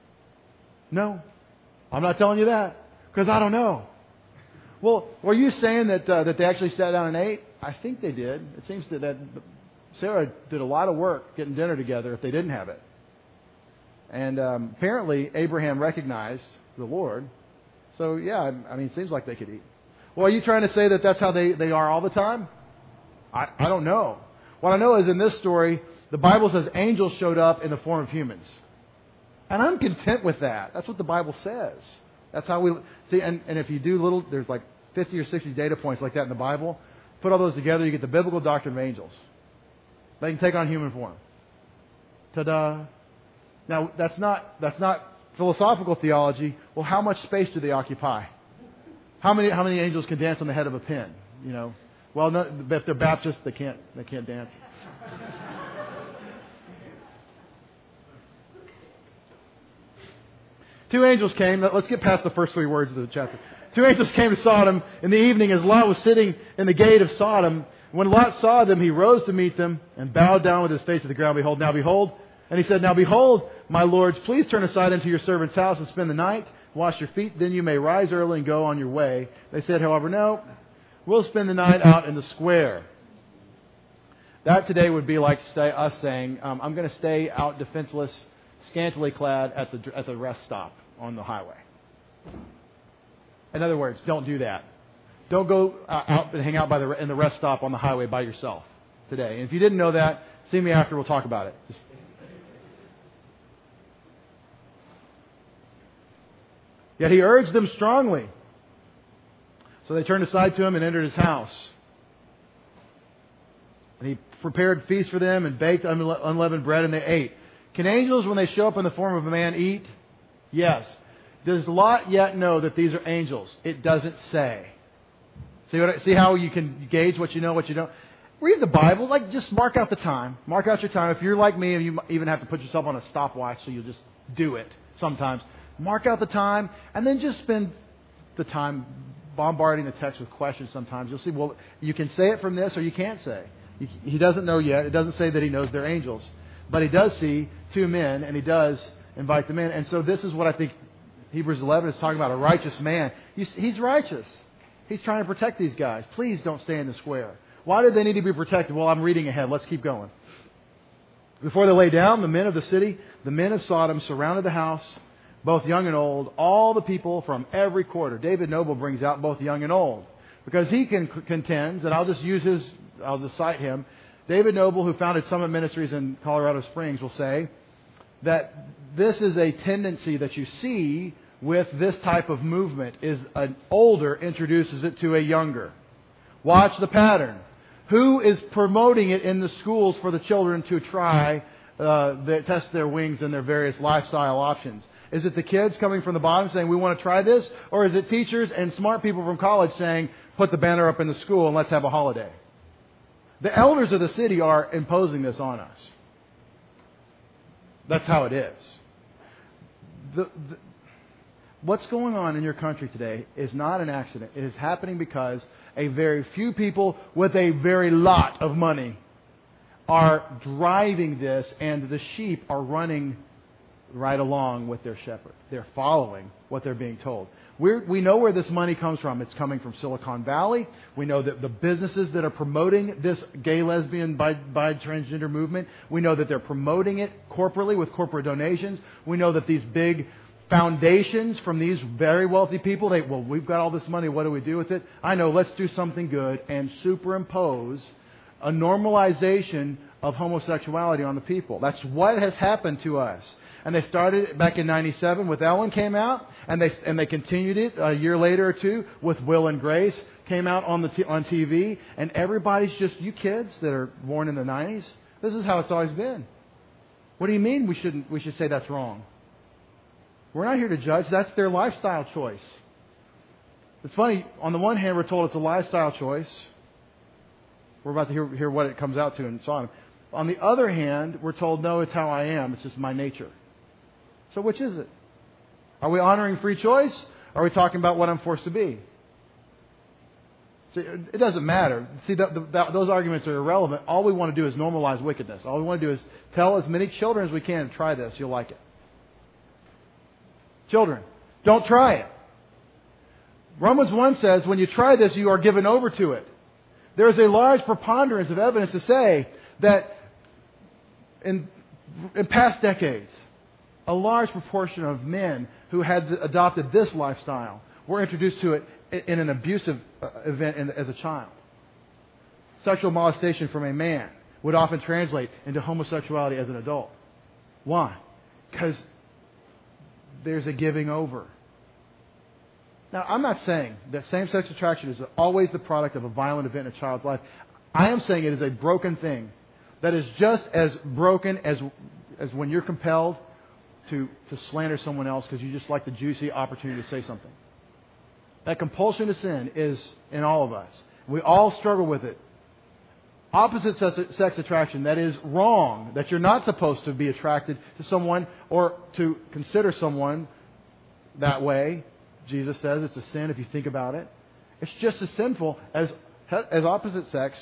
No. I'm not telling you that, because I don't know. Well, were you saying that they actually sat down and ate? I think they did. It seems that Sarah did a lot of work getting dinner together if they didn't have it. And apparently Abraham recognized the Lord. So, yeah, I mean, it seems like they could eat. Well, are you trying to say that that's how they are all the time? I don't know. What I know is in this story, the Bible says angels showed up in the form of humans. And I'm content with that. That's what the Bible says. That's how we see. And if you do there's like 50 or 60 data points like that in the Bible. Put all those together, you get the biblical doctrine of angels. They can take on human form. Ta-da! Now that's not philosophical theology. Well, how much space do they occupy? How many angels can dance on the head of a pin? You know. Well, no, if they're Baptists, they can't dance. Two angels came. Let's get past the first 3 words of the chapter. 2 angels came to Sodom in the evening as Lot was sitting in the gate of Sodom. When Lot saw them, he rose to meet them and bowed down with his face to the ground. Behold, and he said, now behold, my lords, please turn aside into your servant's house and spend the night. Wash your feet, then you may rise early and go on your way. They said, however, no, we'll spend the night out in the square. That today would be like us saying, I'm going to stay out defenseless, scantily clad at the rest stop on the highway. In other words, don't do that. Don't go out and hang out in the rest stop on the highway by yourself today. And if you didn't know that, see me after. We'll talk about it. Yet he urged them strongly. So they turned aside to him and entered his house. And he prepared feasts for them and baked unleavened bread, and they ate. Can angels, when they show up in the form of a man, eat? Yes. Does Lot yet know that these are angels? It doesn't say. See how you can gauge what you know, what you don't? Read the Bible. Just mark out the time. Mark out your time. If you're like me, and you even have to put yourself on a stopwatch, so you'll just do it sometimes. Mark out the time, and then just spend the time bombarding the text with questions sometimes. You'll see, well, you can say it from this, or you can't say. He doesn't know yet. It doesn't say that he knows they're angels. But he does see two men, and he does invite them in. And so this is what I think Hebrews 11 is talking about, a righteous man. He's righteous. He's trying to protect these guys. Please don't stay in the square. Why did they need to be protected? Well, I'm reading ahead. Let's keep going. Before they lay down, the men of the city, the men of Sodom, surrounded the house, both young and old, all the people from every quarter. David Noble brings out both young and old, because he contends, and I'll just cite him. David Noble, who founded Summit Ministries in Colorado Springs, will say that this is a tendency that you see with this type of movement, is an older introduces it to a younger. Watch the pattern. Who is promoting it in the schools for the children to try, test their wings and their various lifestyle options? Is it the kids coming from the bottom saying, we want to try this? Or is it teachers and smart people from college saying, put the banner up in the school and let's have a holiday? The elders of the city are imposing this on us. That's how it is. What's going on in your country today is not an accident. It is happening because a very few people with a very lot of money are driving this, and the sheep are running right along with their shepherd. They're following what they're being told. We know where this money comes from. It's coming from Silicon Valley. We know that the businesses that are promoting this gay, lesbian, bi transgender movement, we know that they're promoting it corporately with corporate donations. We know that these big foundations from these very wealthy people, we've got all this money, what do we do with it? I know, let's do something good and superimpose a normalization of homosexuality on the people. That's what has happened to us. And they started it back in '97 with Ellen came out, and they continued it a year later or two with Will and Grace came out on TV, and everybody's just, you kids that are born in the '90s, this is how it's always been. What do you mean we should say that's wrong? We're not here to judge. That's their lifestyle choice. It's funny. On the one hand, we're told it's a lifestyle choice. We're about to hear what it comes out to in Sodom. On the other hand, we're told, no, it's how I am. It's just my nature. So which is it? Are we honoring free choice? Or are we talking about what I'm forced to be? See, it doesn't matter. See, those arguments are irrelevant. All we want to do is normalize wickedness. All we want to do is tell as many children as we can, try this. You'll like it. Children, don't try it. Romans 1 says, when you try this, you are given over to it. There is a large preponderance of evidence to say that in past decades, a large proportion of men who had adopted this lifestyle were introduced to it in an abusive event as a child. Sexual molestation from a man would often translate into homosexuality as an adult. Why? Because there's a giving over. Now, I'm not saying that same-sex attraction is always the product of a violent event in a child's life. I am saying it is a broken thing that is just as broken as when you're compelled to slander someone else because you just like the juicy opportunity to say something. That compulsion to sin is in all of us. We all struggle with it. Opposite sex attraction, that is wrong, that you're not supposed to be attracted to someone or to consider someone that way. Jesus says it's a sin if you think about it. It's just as sinful as opposite sex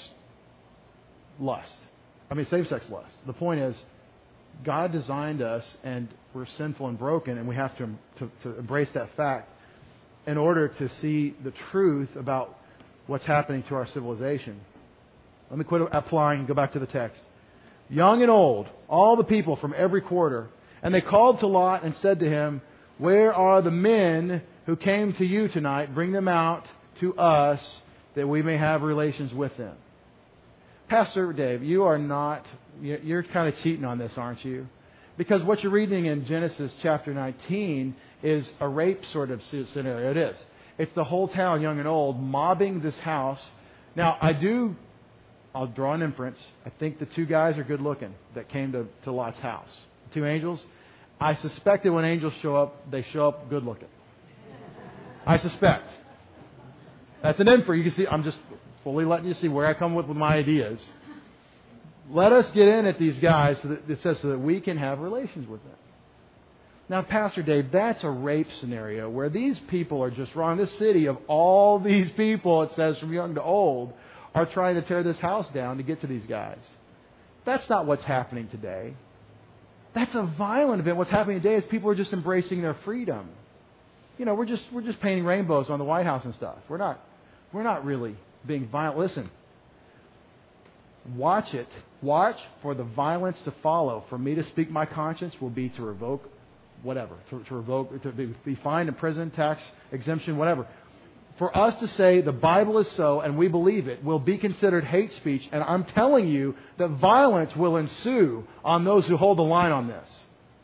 lust. Same-sex lust. The point is, God designed us, and we're sinful and broken, and we have to embrace that fact in order to see the truth about what's happening to our civilization. Let me quit applying and go back to the text. Young and old, all the people from every quarter, and they called to Lot and said to him, where are the men who came to you tonight? Bring them out to us that we may have relations with them. Pastor Dave, you're kind of cheating on this, aren't you? Because what you're reading in Genesis chapter 19 is a rape sort of scenario. It is. It's the whole town, young and old, mobbing this house. Now, I do I'll draw an inference. I think the two guys are good looking that came to Lot's house. The two angels. I suspect that when angels show up, they show up good looking. I suspect. That's an inference. You can see, I'm just fully letting you see where I come with my ideas. Let us get in at these guys, so that we can have relations with them. Now, Pastor Dave, that's a rape scenario where these people are just wrong. This city of all these people, it says from young to old, are trying to tear this house down to get to these guys. That's not what's happening today. That's a violent event. What's happening today is people are just embracing their freedom. You know, we're just painting rainbows on the White House and stuff. We're not really being violent. Listen, watch it. Watch for the violence to follow. For me to speak my conscience will be to revoke whatever, to revoke, to be fined, in prison, tax exemption, whatever. For us to say the Bible is so and we believe it will be considered hate speech, and I'm telling you that violence will ensue on those who hold the line on this.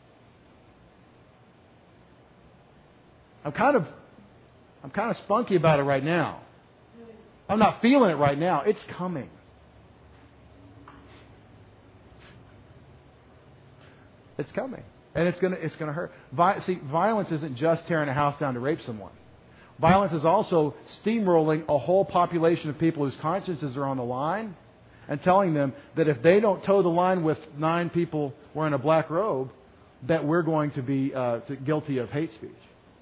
I'm kind of spunky about it right now. I'm not feeling it right now. It's coming. It's coming. And it's gonna hurt. See, violence isn't just tearing a house down to rape someone. Violence is also steamrolling a whole population of people whose consciences are on the line and telling them that if they don't toe the line with 9 people wearing a black robe, that we're going to be guilty of hate speech.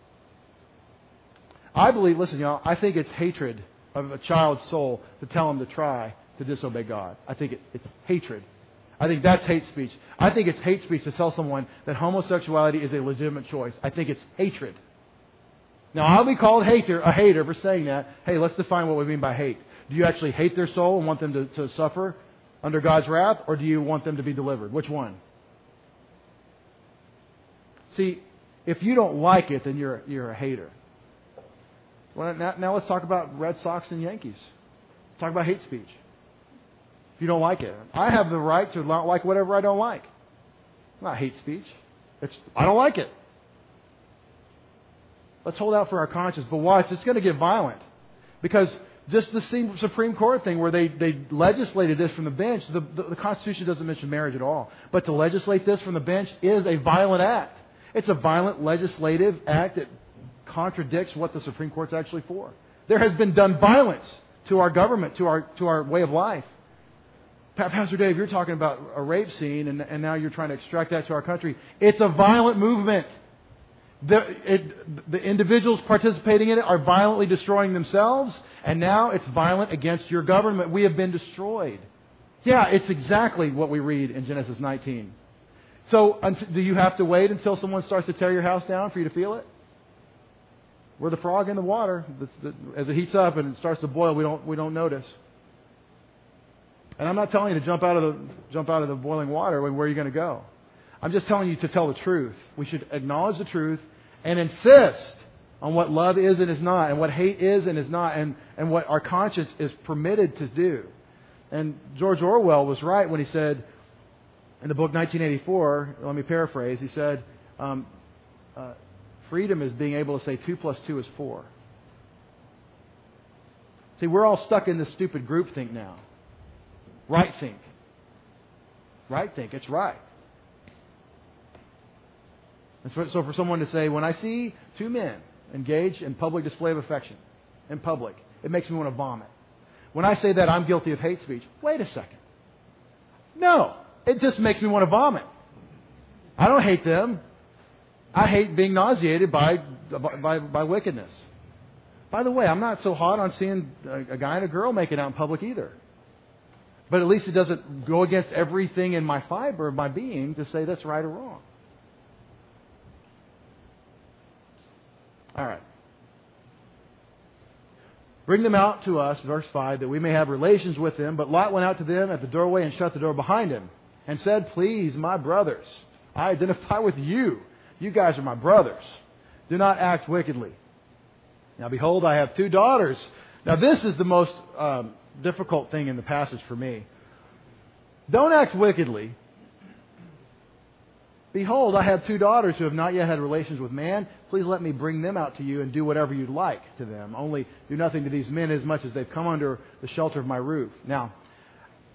I believe, listen, y'all, I think it's hatred of a child's soul to tell him to try to disobey God. I think it's hatred. I think that's hate speech. I think it's hate speech to tell someone that homosexuality is a legitimate choice. I think it's hatred. Now, I'll be called a hater for saying that. Hey, let's define what we mean by hate. Do you actually hate their soul and want them to suffer under God's wrath, or do you want them to be delivered? Which one? See, if you don't like it, then you're a hater. Well, now let's talk about Red Sox and Yankees. Let's talk about hate speech. If you don't like it, I have the right to not like whatever I don't like. It's not hate speech. I don't like it. Let's hold out for our conscience. But watch, it's going to get violent. Because just the Supreme Court thing where they legislated this from the bench, the Constitution doesn't mention marriage at all. But to legislate this from the bench is a violent act. It's a violent legislative act that contradicts what the Supreme Court's actually for. There has been done violence to our government, to our way of life. Pastor Dave, you're talking about a rape scene, and now you're trying to extract that to our country. It's a violent movement. The individuals participating in it are violently destroying themselves, and now it's violent against your government. We have been destroyed. Yeah, it's exactly what we read in Genesis 19. So, do you have to wait until someone starts to tear your house down for you to feel it? We're the frog in the water. As it heats up and it starts to boil, we don't notice. And I'm not telling you to jump out of the boiling water. Where are you going to go? I'm just telling you to tell the truth. We should acknowledge the truth and insist on what love is and is not, and what hate is and is not, and what our conscience is permitted to do. And George Orwell was right when he said in the book 1984, let me paraphrase, he said, freedom is being able to say 2 + 2 is 4. See, we're all stuck in this stupid groupthink now. Right think. Right think. It's right. And so for someone to say, when I see 2 men engaged in public display of affection, in public, it makes me want to vomit. When I say that, I'm guilty of hate speech. Wait a second. No. It just makes me want to vomit. I don't hate them. I hate being nauseated by wickedness. By the way, I'm not so hot on seeing a guy and a girl making out in public either. But at least it doesn't go against everything in my fiber of my being to say that's right or wrong. All right. Bring them out to us, verse 5, that we may have relations with them. But Lot went out to them at the doorway and shut the door behind him and said, please, my brothers, I identify with you. You guys are my brothers. Do not act wickedly. Now behold, I have 2 daughters. Now this is the most difficult thing in the passage for me. Don't act wickedly. Behold, I have 2 daughters who have not yet had relations with man. Please let me bring them out to you and do whatever you'd like to them. Only do nothing to these men as much as they've come under the shelter of my roof. Now,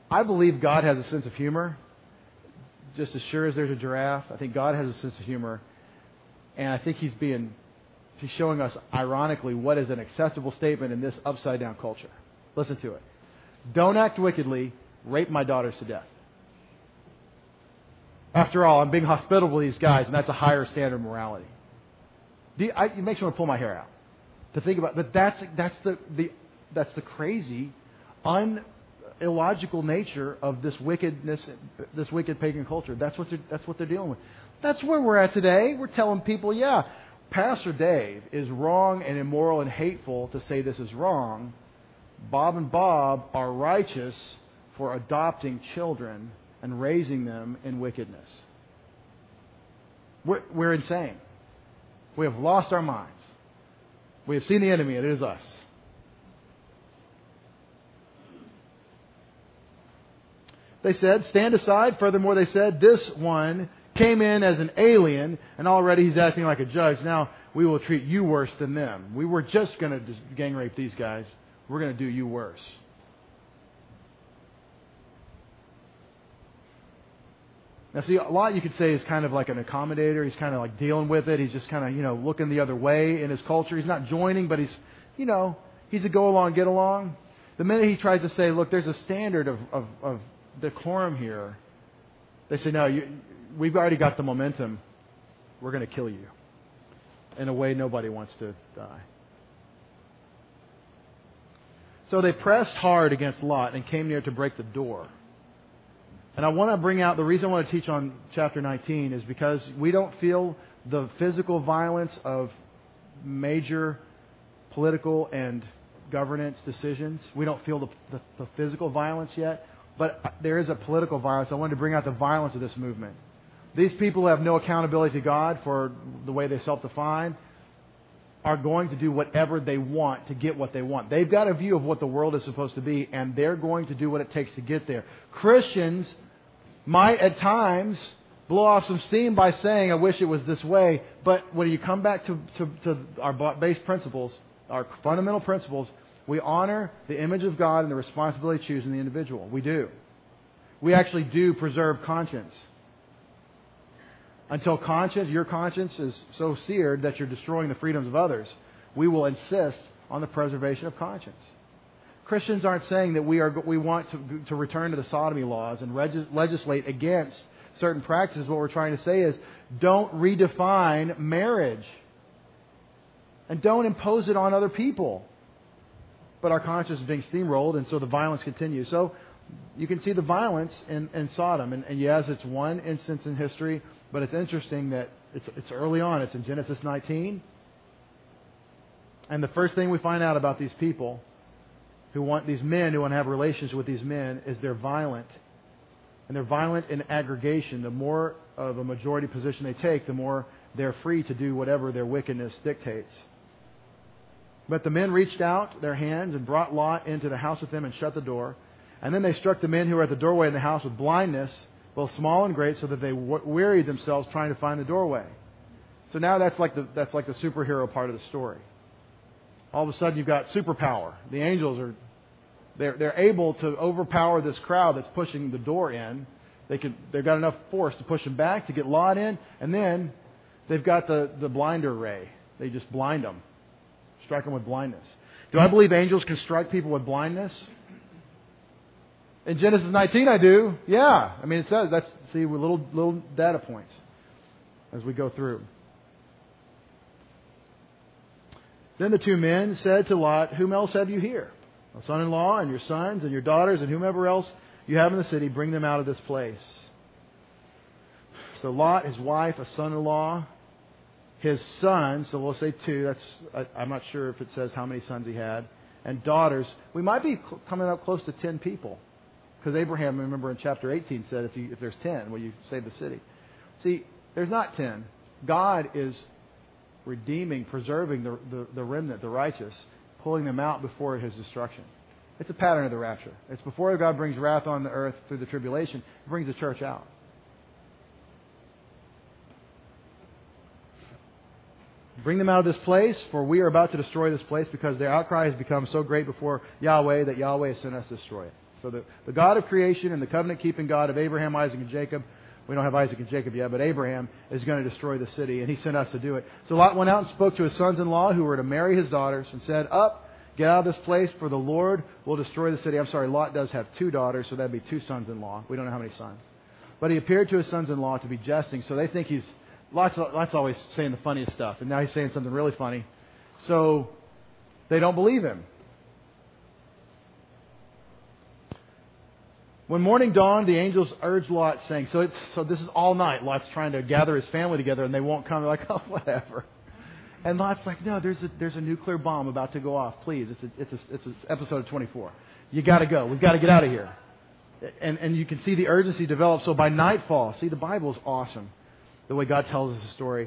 I believe God has a sense of humor. Just as sure as there's a giraffe, I think God has a sense of humor. And I think He's showing us, ironically, what is an acceptable statement in this upside-down culture. Listen to it. Don't act wickedly. Rape my daughters to death. After all, I'm being hospitable to these guys, and that's a higher standard of morality. It makes me want to pull my hair out to think about that. That's the crazy, illogical nature of this wickedness, this wicked pagan culture. That's what they're dealing with. That's where we're at today. We're telling people, yeah, Pastor Dave is wrong and immoral and hateful to say this is wrong. Bob and Bob are righteous for adopting children and raising them in wickedness. We're insane. We have lost our minds. We have seen the enemy, and it is us. They said, stand aside. Furthermore, they said, this one came in as an alien, and already he's acting like a judge. Now we will treat you worse than them. We were just going to gang rape these guys. We're going to do you worse. Now, see, Lot, you could say, is kind of like an accommodator. He's kind of like dealing with it. He's just kind of, looking the other way in his culture. He's not joining, but he's a go along, get along. The minute he tries to say, look, there's a standard of decorum here, they say, no, we've already got the momentum. We're going to kill you in a way nobody wants to die. So they pressed hard against Lot and came near to break the door. And I want to bring out, the reason I want to teach on chapter 19 is because we don't feel the physical violence of major political and governance decisions. We don't feel the physical violence yet, but there is a political violence. I wanted to bring out the violence of this movement. These people who have no accountability to God for the way they self-define are going to do whatever they want to get what they want. They've got a view of what the world is supposed to be, and they're going to do what it takes to get there. Christians might at times blow off some steam by saying, I wish it was this way, but when you come back to our base principles, our fundamental principles, we honor the image of God and the responsibility of choosing the individual. We do. We actually do preserve conscience. Until your conscience is so seared that you're destroying the freedoms of others, we will insist on the preservation of conscience. Christians aren't saying that we want to return to the sodomy laws and legislate against certain practices. What we're trying to say is, don't redefine marriage. And don't impose it on other people. But our conscience is being steamrolled, and so the violence continues. So you can see the violence in Sodom. And yes, it's one instance in history, but it's interesting that it's early on. It's in Genesis 19. And the first thing we find out about these people these men who want to have relations with these men is they're violent. And they're violent in aggregation. The more of a majority position they take, the more they're free to do whatever their wickedness dictates. But the men reached out their hands and brought Lot into the house with them and shut the door. And then they struck the men who were at the doorway in the house with blindness, both small and great, so that they wearied themselves trying to find the doorway. So now that's like the superhero part of the story. All of a sudden you've got superpower. The angels they're able to overpower this crowd that's pushing the door in. They've got enough force to push them back, to get Lot in, and then they've got the blinder ray. They just blind them. Strike them with blindness. Do I believe angels can strike people with blindness? In Genesis 19 I do. Yeah. I mean, it says, with little data points as we go through. Then the two men said to Lot, whom else have you here? A son-in-law and your sons and your daughters and whomever else you have in the city, bring them out of this place. So Lot, his wife, a son-in-law, his sons, so we'll say two. I'm not sure if it says how many sons he had, and daughters. We might be coming up close to 10 people, because Abraham, remember in chapter 18, said if there's 10, will you save the city? See, there's not 10. God is redeeming, preserving the remnant, the righteous, pulling them out before his destruction. It's a pattern of the rapture. It's before God brings wrath on the earth through the tribulation, he brings the church out. Bring them out of this place, for we are about to destroy this place, because their outcry has become so great before Yahweh that Yahweh has sent us to destroy it. So the God of creation and the covenant-keeping God of Abraham, Isaac, and Jacob, we don't have Isaac and Jacob yet, but Abraham is going to destroy the city, and he sent us to do it. So Lot went out and spoke to his sons-in-law who were to marry his daughters and said, "Up, get out of this place, for the Lord will destroy the city." I'm sorry, Lot does have 2 daughters, so that'd be 2 sons-in-law. We don't know how many sons. But he appeared to his sons-in-law to be jesting, so they think Lot's always saying the funniest stuff, and now he's saying something really funny. So they don't believe him. When morning dawned, the angels urged Lot, saying, so this is all night. Lot's trying to gather his family together, and they won't come. They're like, oh, whatever. And Lot's like, no, there's a nuclear bomb about to go off. Please, it's an episode of 24. You got to go. We've got to get out of here. And you can see the urgency develop. So by nightfall, see, the Bible is awesome, the way God tells us the story.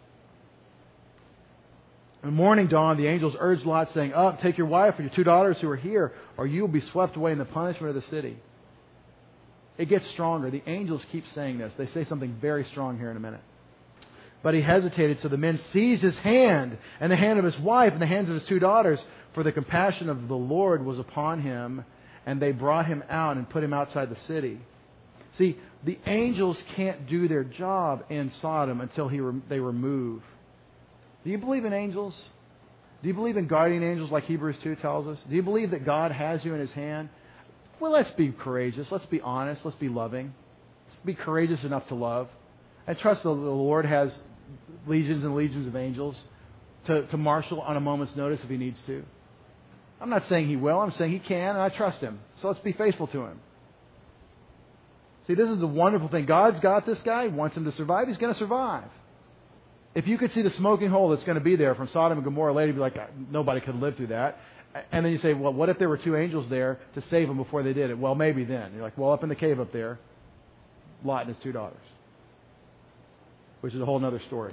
When morning dawned, the angels urged Lot, saying, up, take your wife and your 2 daughters who are here, or you will be swept away in the punishment of the city. It gets stronger. The angels keep saying this. They say something very strong here in a minute. But he hesitated, so the men seized his hand and the hand of his wife and the hands of his 2 daughters, for the compassion of the Lord was upon him, and they brought him out and put him outside the city. See, the angels can't do their job in Sodom until they remove. Do you believe in angels? Do you believe in guardian angels like Hebrews 2 tells us? Do you believe that God has you in His hand? Well, let's be courageous. Let's be honest. Let's be loving. Let's be courageous enough to love. I trust the Lord has legions and legions of angels to marshal on a moment's notice if He needs to. I'm not saying He will. I'm saying He can, and I trust Him. So let's be faithful to Him. See, this is the wonderful thing. God's got this guy, wants him to survive. He's going to survive. If you could see the smoking hole that's going to be there from Sodom and Gomorrah later, you'd be like, nobody could live through that. And then you say, well, what if there were 2 angels there to save them before they did it? Well, maybe then. You're like, well, up in the cave up there, Lot and his 2 daughters. Which is a whole other story.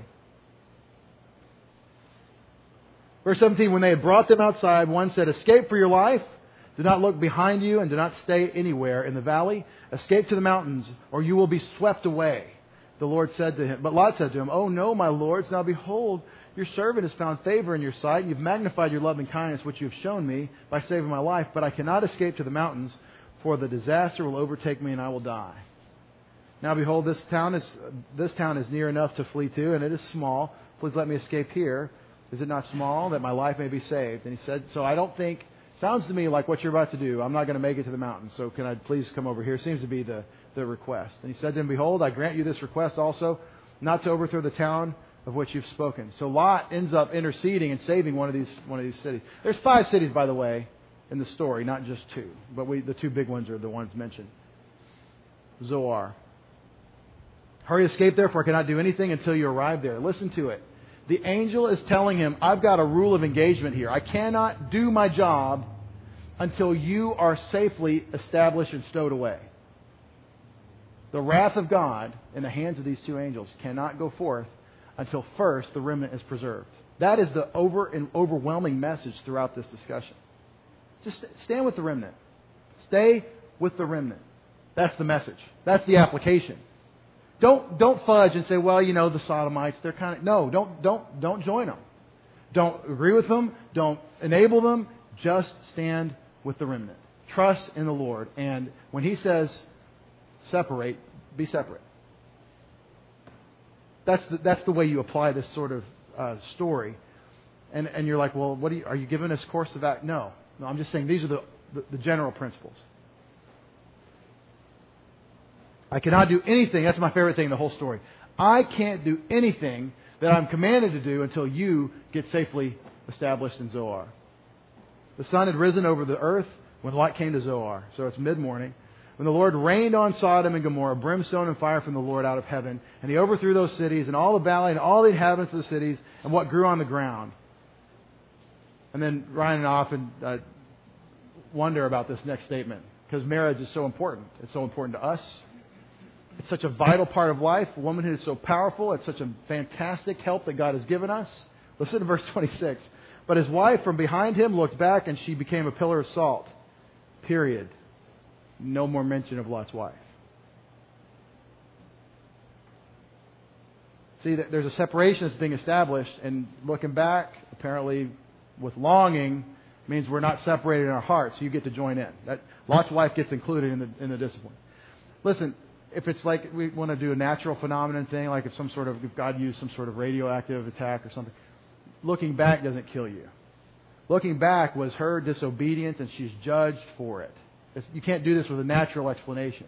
Verse 17, when they had brought them outside, one said, escape for your life. Do not look behind you and do not stay anywhere in the valley. Escape to the mountains, or you will be swept away. The Lord said to him, but Lot said to him, oh no, my lords, now behold, your servant has found favor in your sight, and you've magnified your love and kindness, which you have shown me by saving my life. But I cannot escape to the mountains, for the disaster will overtake me, and I will die. Now behold, this town is near enough to flee to, and it is small. Please let me escape here. Is it not small, that my life may be saved? And he said, so I don't think, sounds to me like what you're about to do. I'm not going to make it to the mountains, so can I please come over here? Seems to be the request. And he said to him, behold, I grant you this request also, not to overthrow the town of which you've spoken. So Lot ends up interceding and saving one of these cities. There's 5 cities, by the way, in the story, not just 2. But the 2 big ones are the ones mentioned. Zoar. Hurry, escape there, for I cannot do anything until you arrive there. Listen to it. The angel is telling him, I've got a rule of engagement here. I cannot do my job until you are safely established and stowed away. The wrath of God in the hands of these 2 angels cannot go forth until first the remnant is preserved. That is the overwhelming message throughout this discussion. Just stand with the remnant. Stay with the remnant. That's the message. That's the application. Don't fudge and say, well, the Sodomites, they're kind of... No, don't join them. Don't agree with them. Don't enable them. Just stand with the remnant. Trust in the Lord. And when He says separate, be separate. That's the way you apply this sort of story. And you're like, well, are you giving us course of act? No, I'm just saying these are the general principles. I cannot do anything. That's my favorite thing in the whole story. I can't do anything that I'm commanded to do until you get safely established in Zoar. The sun had risen over the earth when Lot came to Zoar. So it's mid-morning. When the Lord rained on Sodom and Gomorrah, brimstone and fire from the Lord out of heaven, and He overthrew those cities and all the valley and all the inhabitants of the cities and what grew on the ground. And then Ryan and I often wonder about this next statement, because marriage is so important. It's so important to us. It's such a vital part of life. Womanhood is so powerful. It's such a fantastic help that God has given us. Listen to verse 26. But his wife from behind him looked back, and she became a pillar of salt. Period. No more mention of Lot's wife. See, there's a separation that's being established, and looking back, apparently with longing, It means we're not separated in our hearts. So you get to join in. Lot's wife gets included in the discipline. Listen, if it's like we want to do a natural phenomenon thing, like if God used some sort of radioactive attack or something, looking back doesn't kill you. Looking back was her disobedience, and she's judged for it. You can't do this with a natural explanation.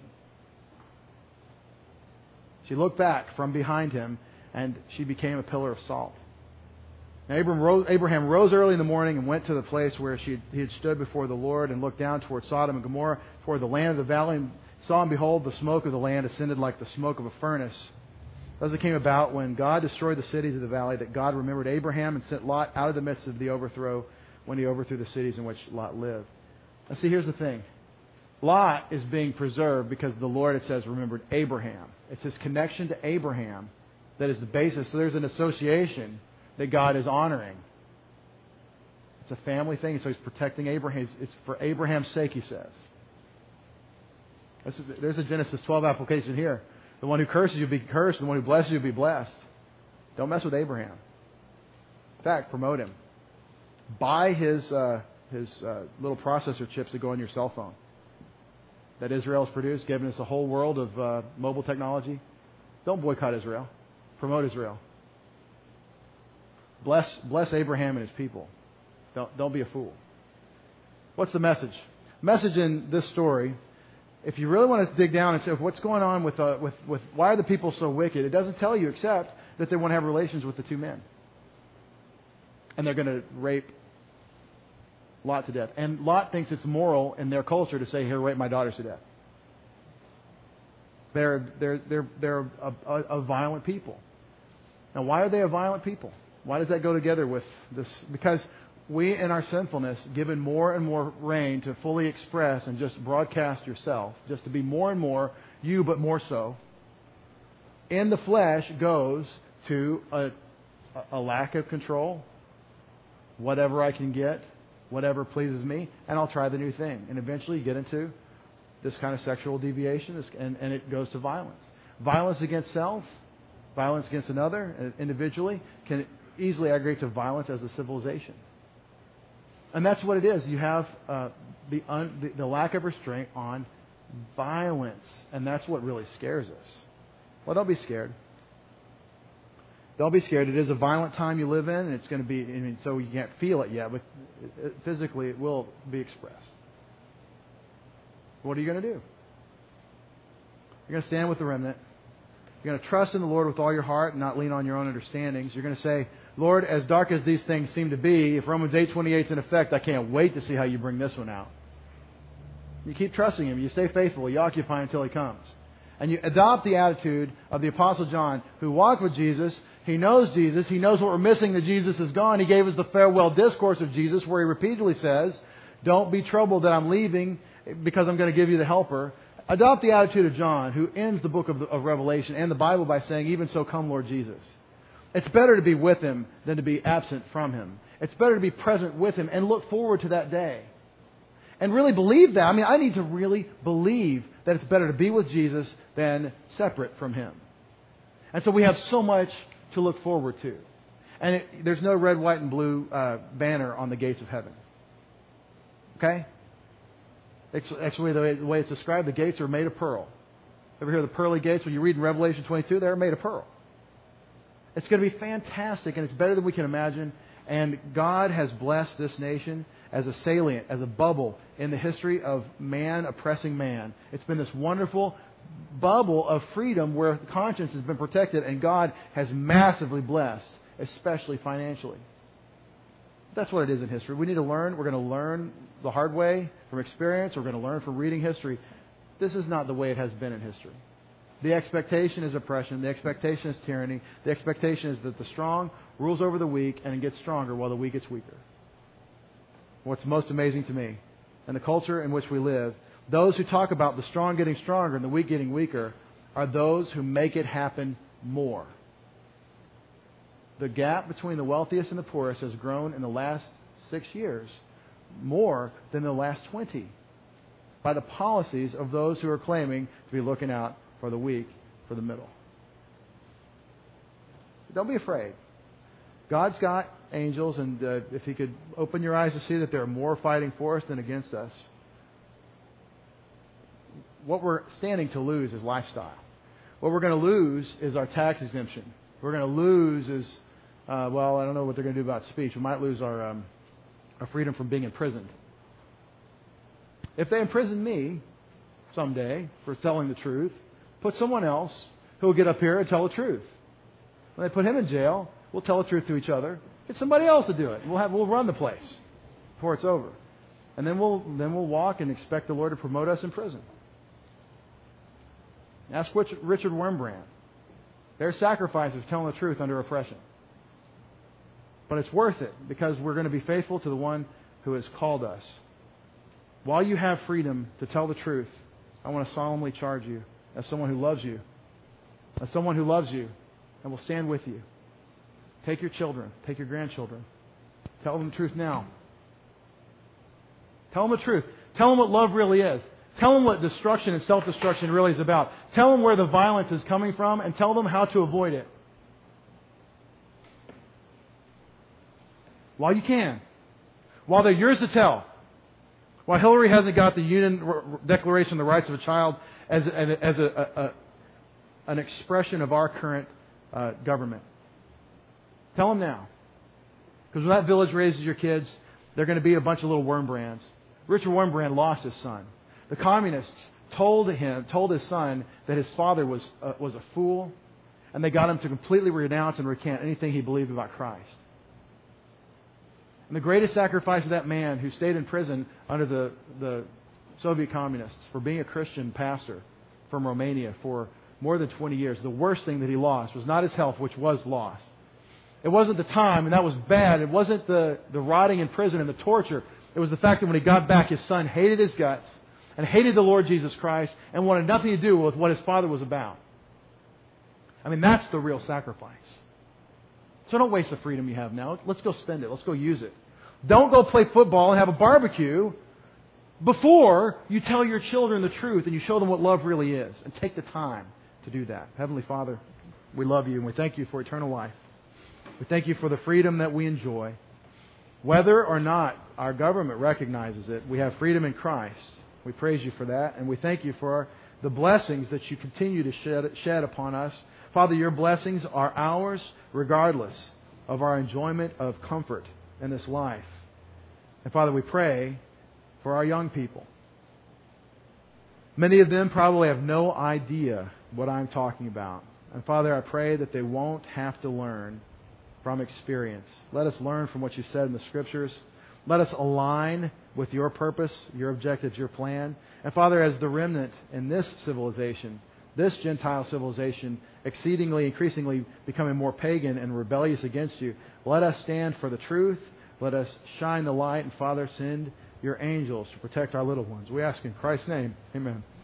She looked back from behind him, and she became a pillar of salt. Now, Abraham rose early in the morning and went to the place where he had stood before the Lord and looked down toward Sodom and Gomorrah, toward the land of the valley, and saw and behold, the smoke of the land ascended like the smoke of a furnace. Thus it came about, when God destroyed the cities of the valley, that God remembered Abraham and sent Lot out of the midst of the overthrow, when he overthrew the cities in which Lot lived. Now see, here's the thing. Lot is being preserved because the Lord, it says, remembered Abraham. It's his connection to Abraham that is the basis. So there's an association that God is honoring. It's a family thing, so he's protecting Abraham. It's for Abraham's sake, he says. There's a Genesis 12 application here. The one who curses you will be cursed, and the one who blesses you will be blessed. Don't mess with Abraham. In fact, promote him. Buy his little processor chips that go on your cell phone that Israel has produced, giving us a whole world of mobile technology. Don't boycott Israel. Promote Israel. Bless Abraham and his people. Don't be a fool. What's the message? Message in this story, if you really want to dig down and say, what's going on with why are the people so wicked? It doesn't tell you except that they want to have relations with the two men. And they're going to rape Lot to death. And Lot thinks it's moral in their culture to say, here, rape my daughters to death. They're a violent people. Now, why are they a violent people? Why does that go together with this? Because we, in our sinfulness, given more and more reign to fully express and just broadcast yourself, just to be more and more you, but more so, in the flesh goes to a lack of control, whatever I can get, whatever pleases me, and I'll try the new thing. And eventually you get into this kind of sexual deviation, and it goes to violence. Violence against self, violence against another, individually, can easily aggregate to violence as a civilization. And that's what it is. You have the lack of restraint on violence, and that's what really scares us. Well, don't be scared. Don't be scared. It is a violent time you live in, and it's going to be, so you can't feel it yet, but physically it will be expressed. What are you going to do? You're going to stand with the remnant. You're going to trust in the Lord with all your heart and not lean on your own understandings. You're going to say, Lord, as dark as these things seem to be, if Romans 8:28 is in effect, I can't wait to see how you bring this one out. You keep trusting Him. You stay faithful. You occupy until He comes. And you adopt the attitude of the Apostle John, who walked with Jesus. He knows Jesus. He knows what we're missing, that Jesus is gone. He gave us the farewell discourse of Jesus, where He repeatedly says, don't be troubled that I'm leaving, because I'm going to give you the Helper. Adopt the attitude of John, who ends the book of Revelation and the Bible by saying, even so come, Lord Jesus. It's better to be with Him than to be absent from Him. It's better to be present with Him and look forward to that day. And really believe that. I need to really believe that it's better to be with Jesus than separate from Him. And so we have so much to look forward to. And there's no red, white, and blue banner on the gates of heaven. Okay? Actually, the way it's described, the gates are made of pearl. Ever hear the pearly gates? When you read in Revelation 22, they're made of pearl. It's going to be fantastic, and it's better than we can imagine. And God has blessed this nation as a salient, as a bubble in the history of man oppressing man. It's been this wonderful bubble of freedom where conscience has been protected, and God has massively blessed, especially financially. That's what it is in history. We need to learn. We're going to learn the hard way from experience. We're going to learn from reading history. This is not the way it has been in history. The expectation is oppression. The expectation is tyranny. The expectation is that the strong rules over the weak and it gets stronger while the weak gets weaker. What's most amazing to me, in the culture in which we live, those who talk about the strong getting stronger and the weak getting weaker are those who make it happen more. The gap between the wealthiest and the poorest has grown in the last 6 years more than the last 20 by the policies of those who are claiming to be looking out for the weak, for the middle. Don't be afraid. God's got angels, and if He could open your eyes to see that there are more fighting for us than against us. What we're standing to lose is lifestyle. What we're going to lose is our tax exemption. What we're going to lose is, I don't know what they're going to do about speech. We might lose our freedom from being imprisoned. If they imprison me someday for telling the truth, put someone else who will get up here and tell the truth. When they put him in jail, we'll tell the truth to each other. Get somebody else to do it. We'll run the place before it's over, and then we'll walk and expect the Lord to promote us in prison. Ask Richard Wurmbrand. Their sacrifice is telling the truth under oppression. But it's worth it because we're going to be faithful to the one who has called us. While you have freedom to tell the truth, I want to solemnly charge you as someone who loves you, and will stand with you. Take your children, take your grandchildren. Tell them the truth now. Tell them the truth. Tell them what love really is. Tell them what destruction and self-destruction really is about. Tell them where the violence is coming from, and tell them how to avoid it. While you can. While they're yours to tell. While Hillary hasn't got the Union Declaration of the Rights of a Child as an expression of our current government. Tell them now. Because when that village raises your kids, they're going to be a bunch of little Wurmbrands. Richard Wurmbrand lost his son. The communists told his son that his father was a fool, and they got him to completely renounce and recant anything he believed about Christ. And the greatest sacrifice of that man who stayed in prison under the Soviet communists for being a Christian pastor from Romania for more than 20 years, the worst thing that he lost was not his health, which was lost. It wasn't the time, and that was bad. It wasn't the rotting in prison and the torture. It was the fact that when he got back, his son hated his guts and hated the Lord Jesus Christ and wanted nothing to do with what his father was about. I mean, that's the real sacrifice. So don't waste the freedom you have now. Let's go spend it. Let's go use it. Don't go play football and have a barbecue before you tell your children the truth and you show them what love really is. And take the time to do that. Heavenly Father, we love you and we thank you for eternal life. We thank you for the freedom that we enjoy. Whether or not our government recognizes it, we have freedom in Christ. We praise you for that, and we thank you for the blessings that you continue to shed upon us. Father, your blessings are ours regardless of our enjoyment of comfort in this life. And Father, we pray for our young people. Many of them probably have no idea what I'm talking about. And Father, I pray that they won't have to learn from experience. Let us learn from what you said in the Scriptures. Let us align with your purpose, your objectives, your plan. And Father, as the remnant in this civilization, this Gentile civilization, increasingly becoming more pagan and rebellious against you, let us stand for the truth. Let us shine the light. And Father, send your angels to protect our little ones. We ask in Christ's name. Amen.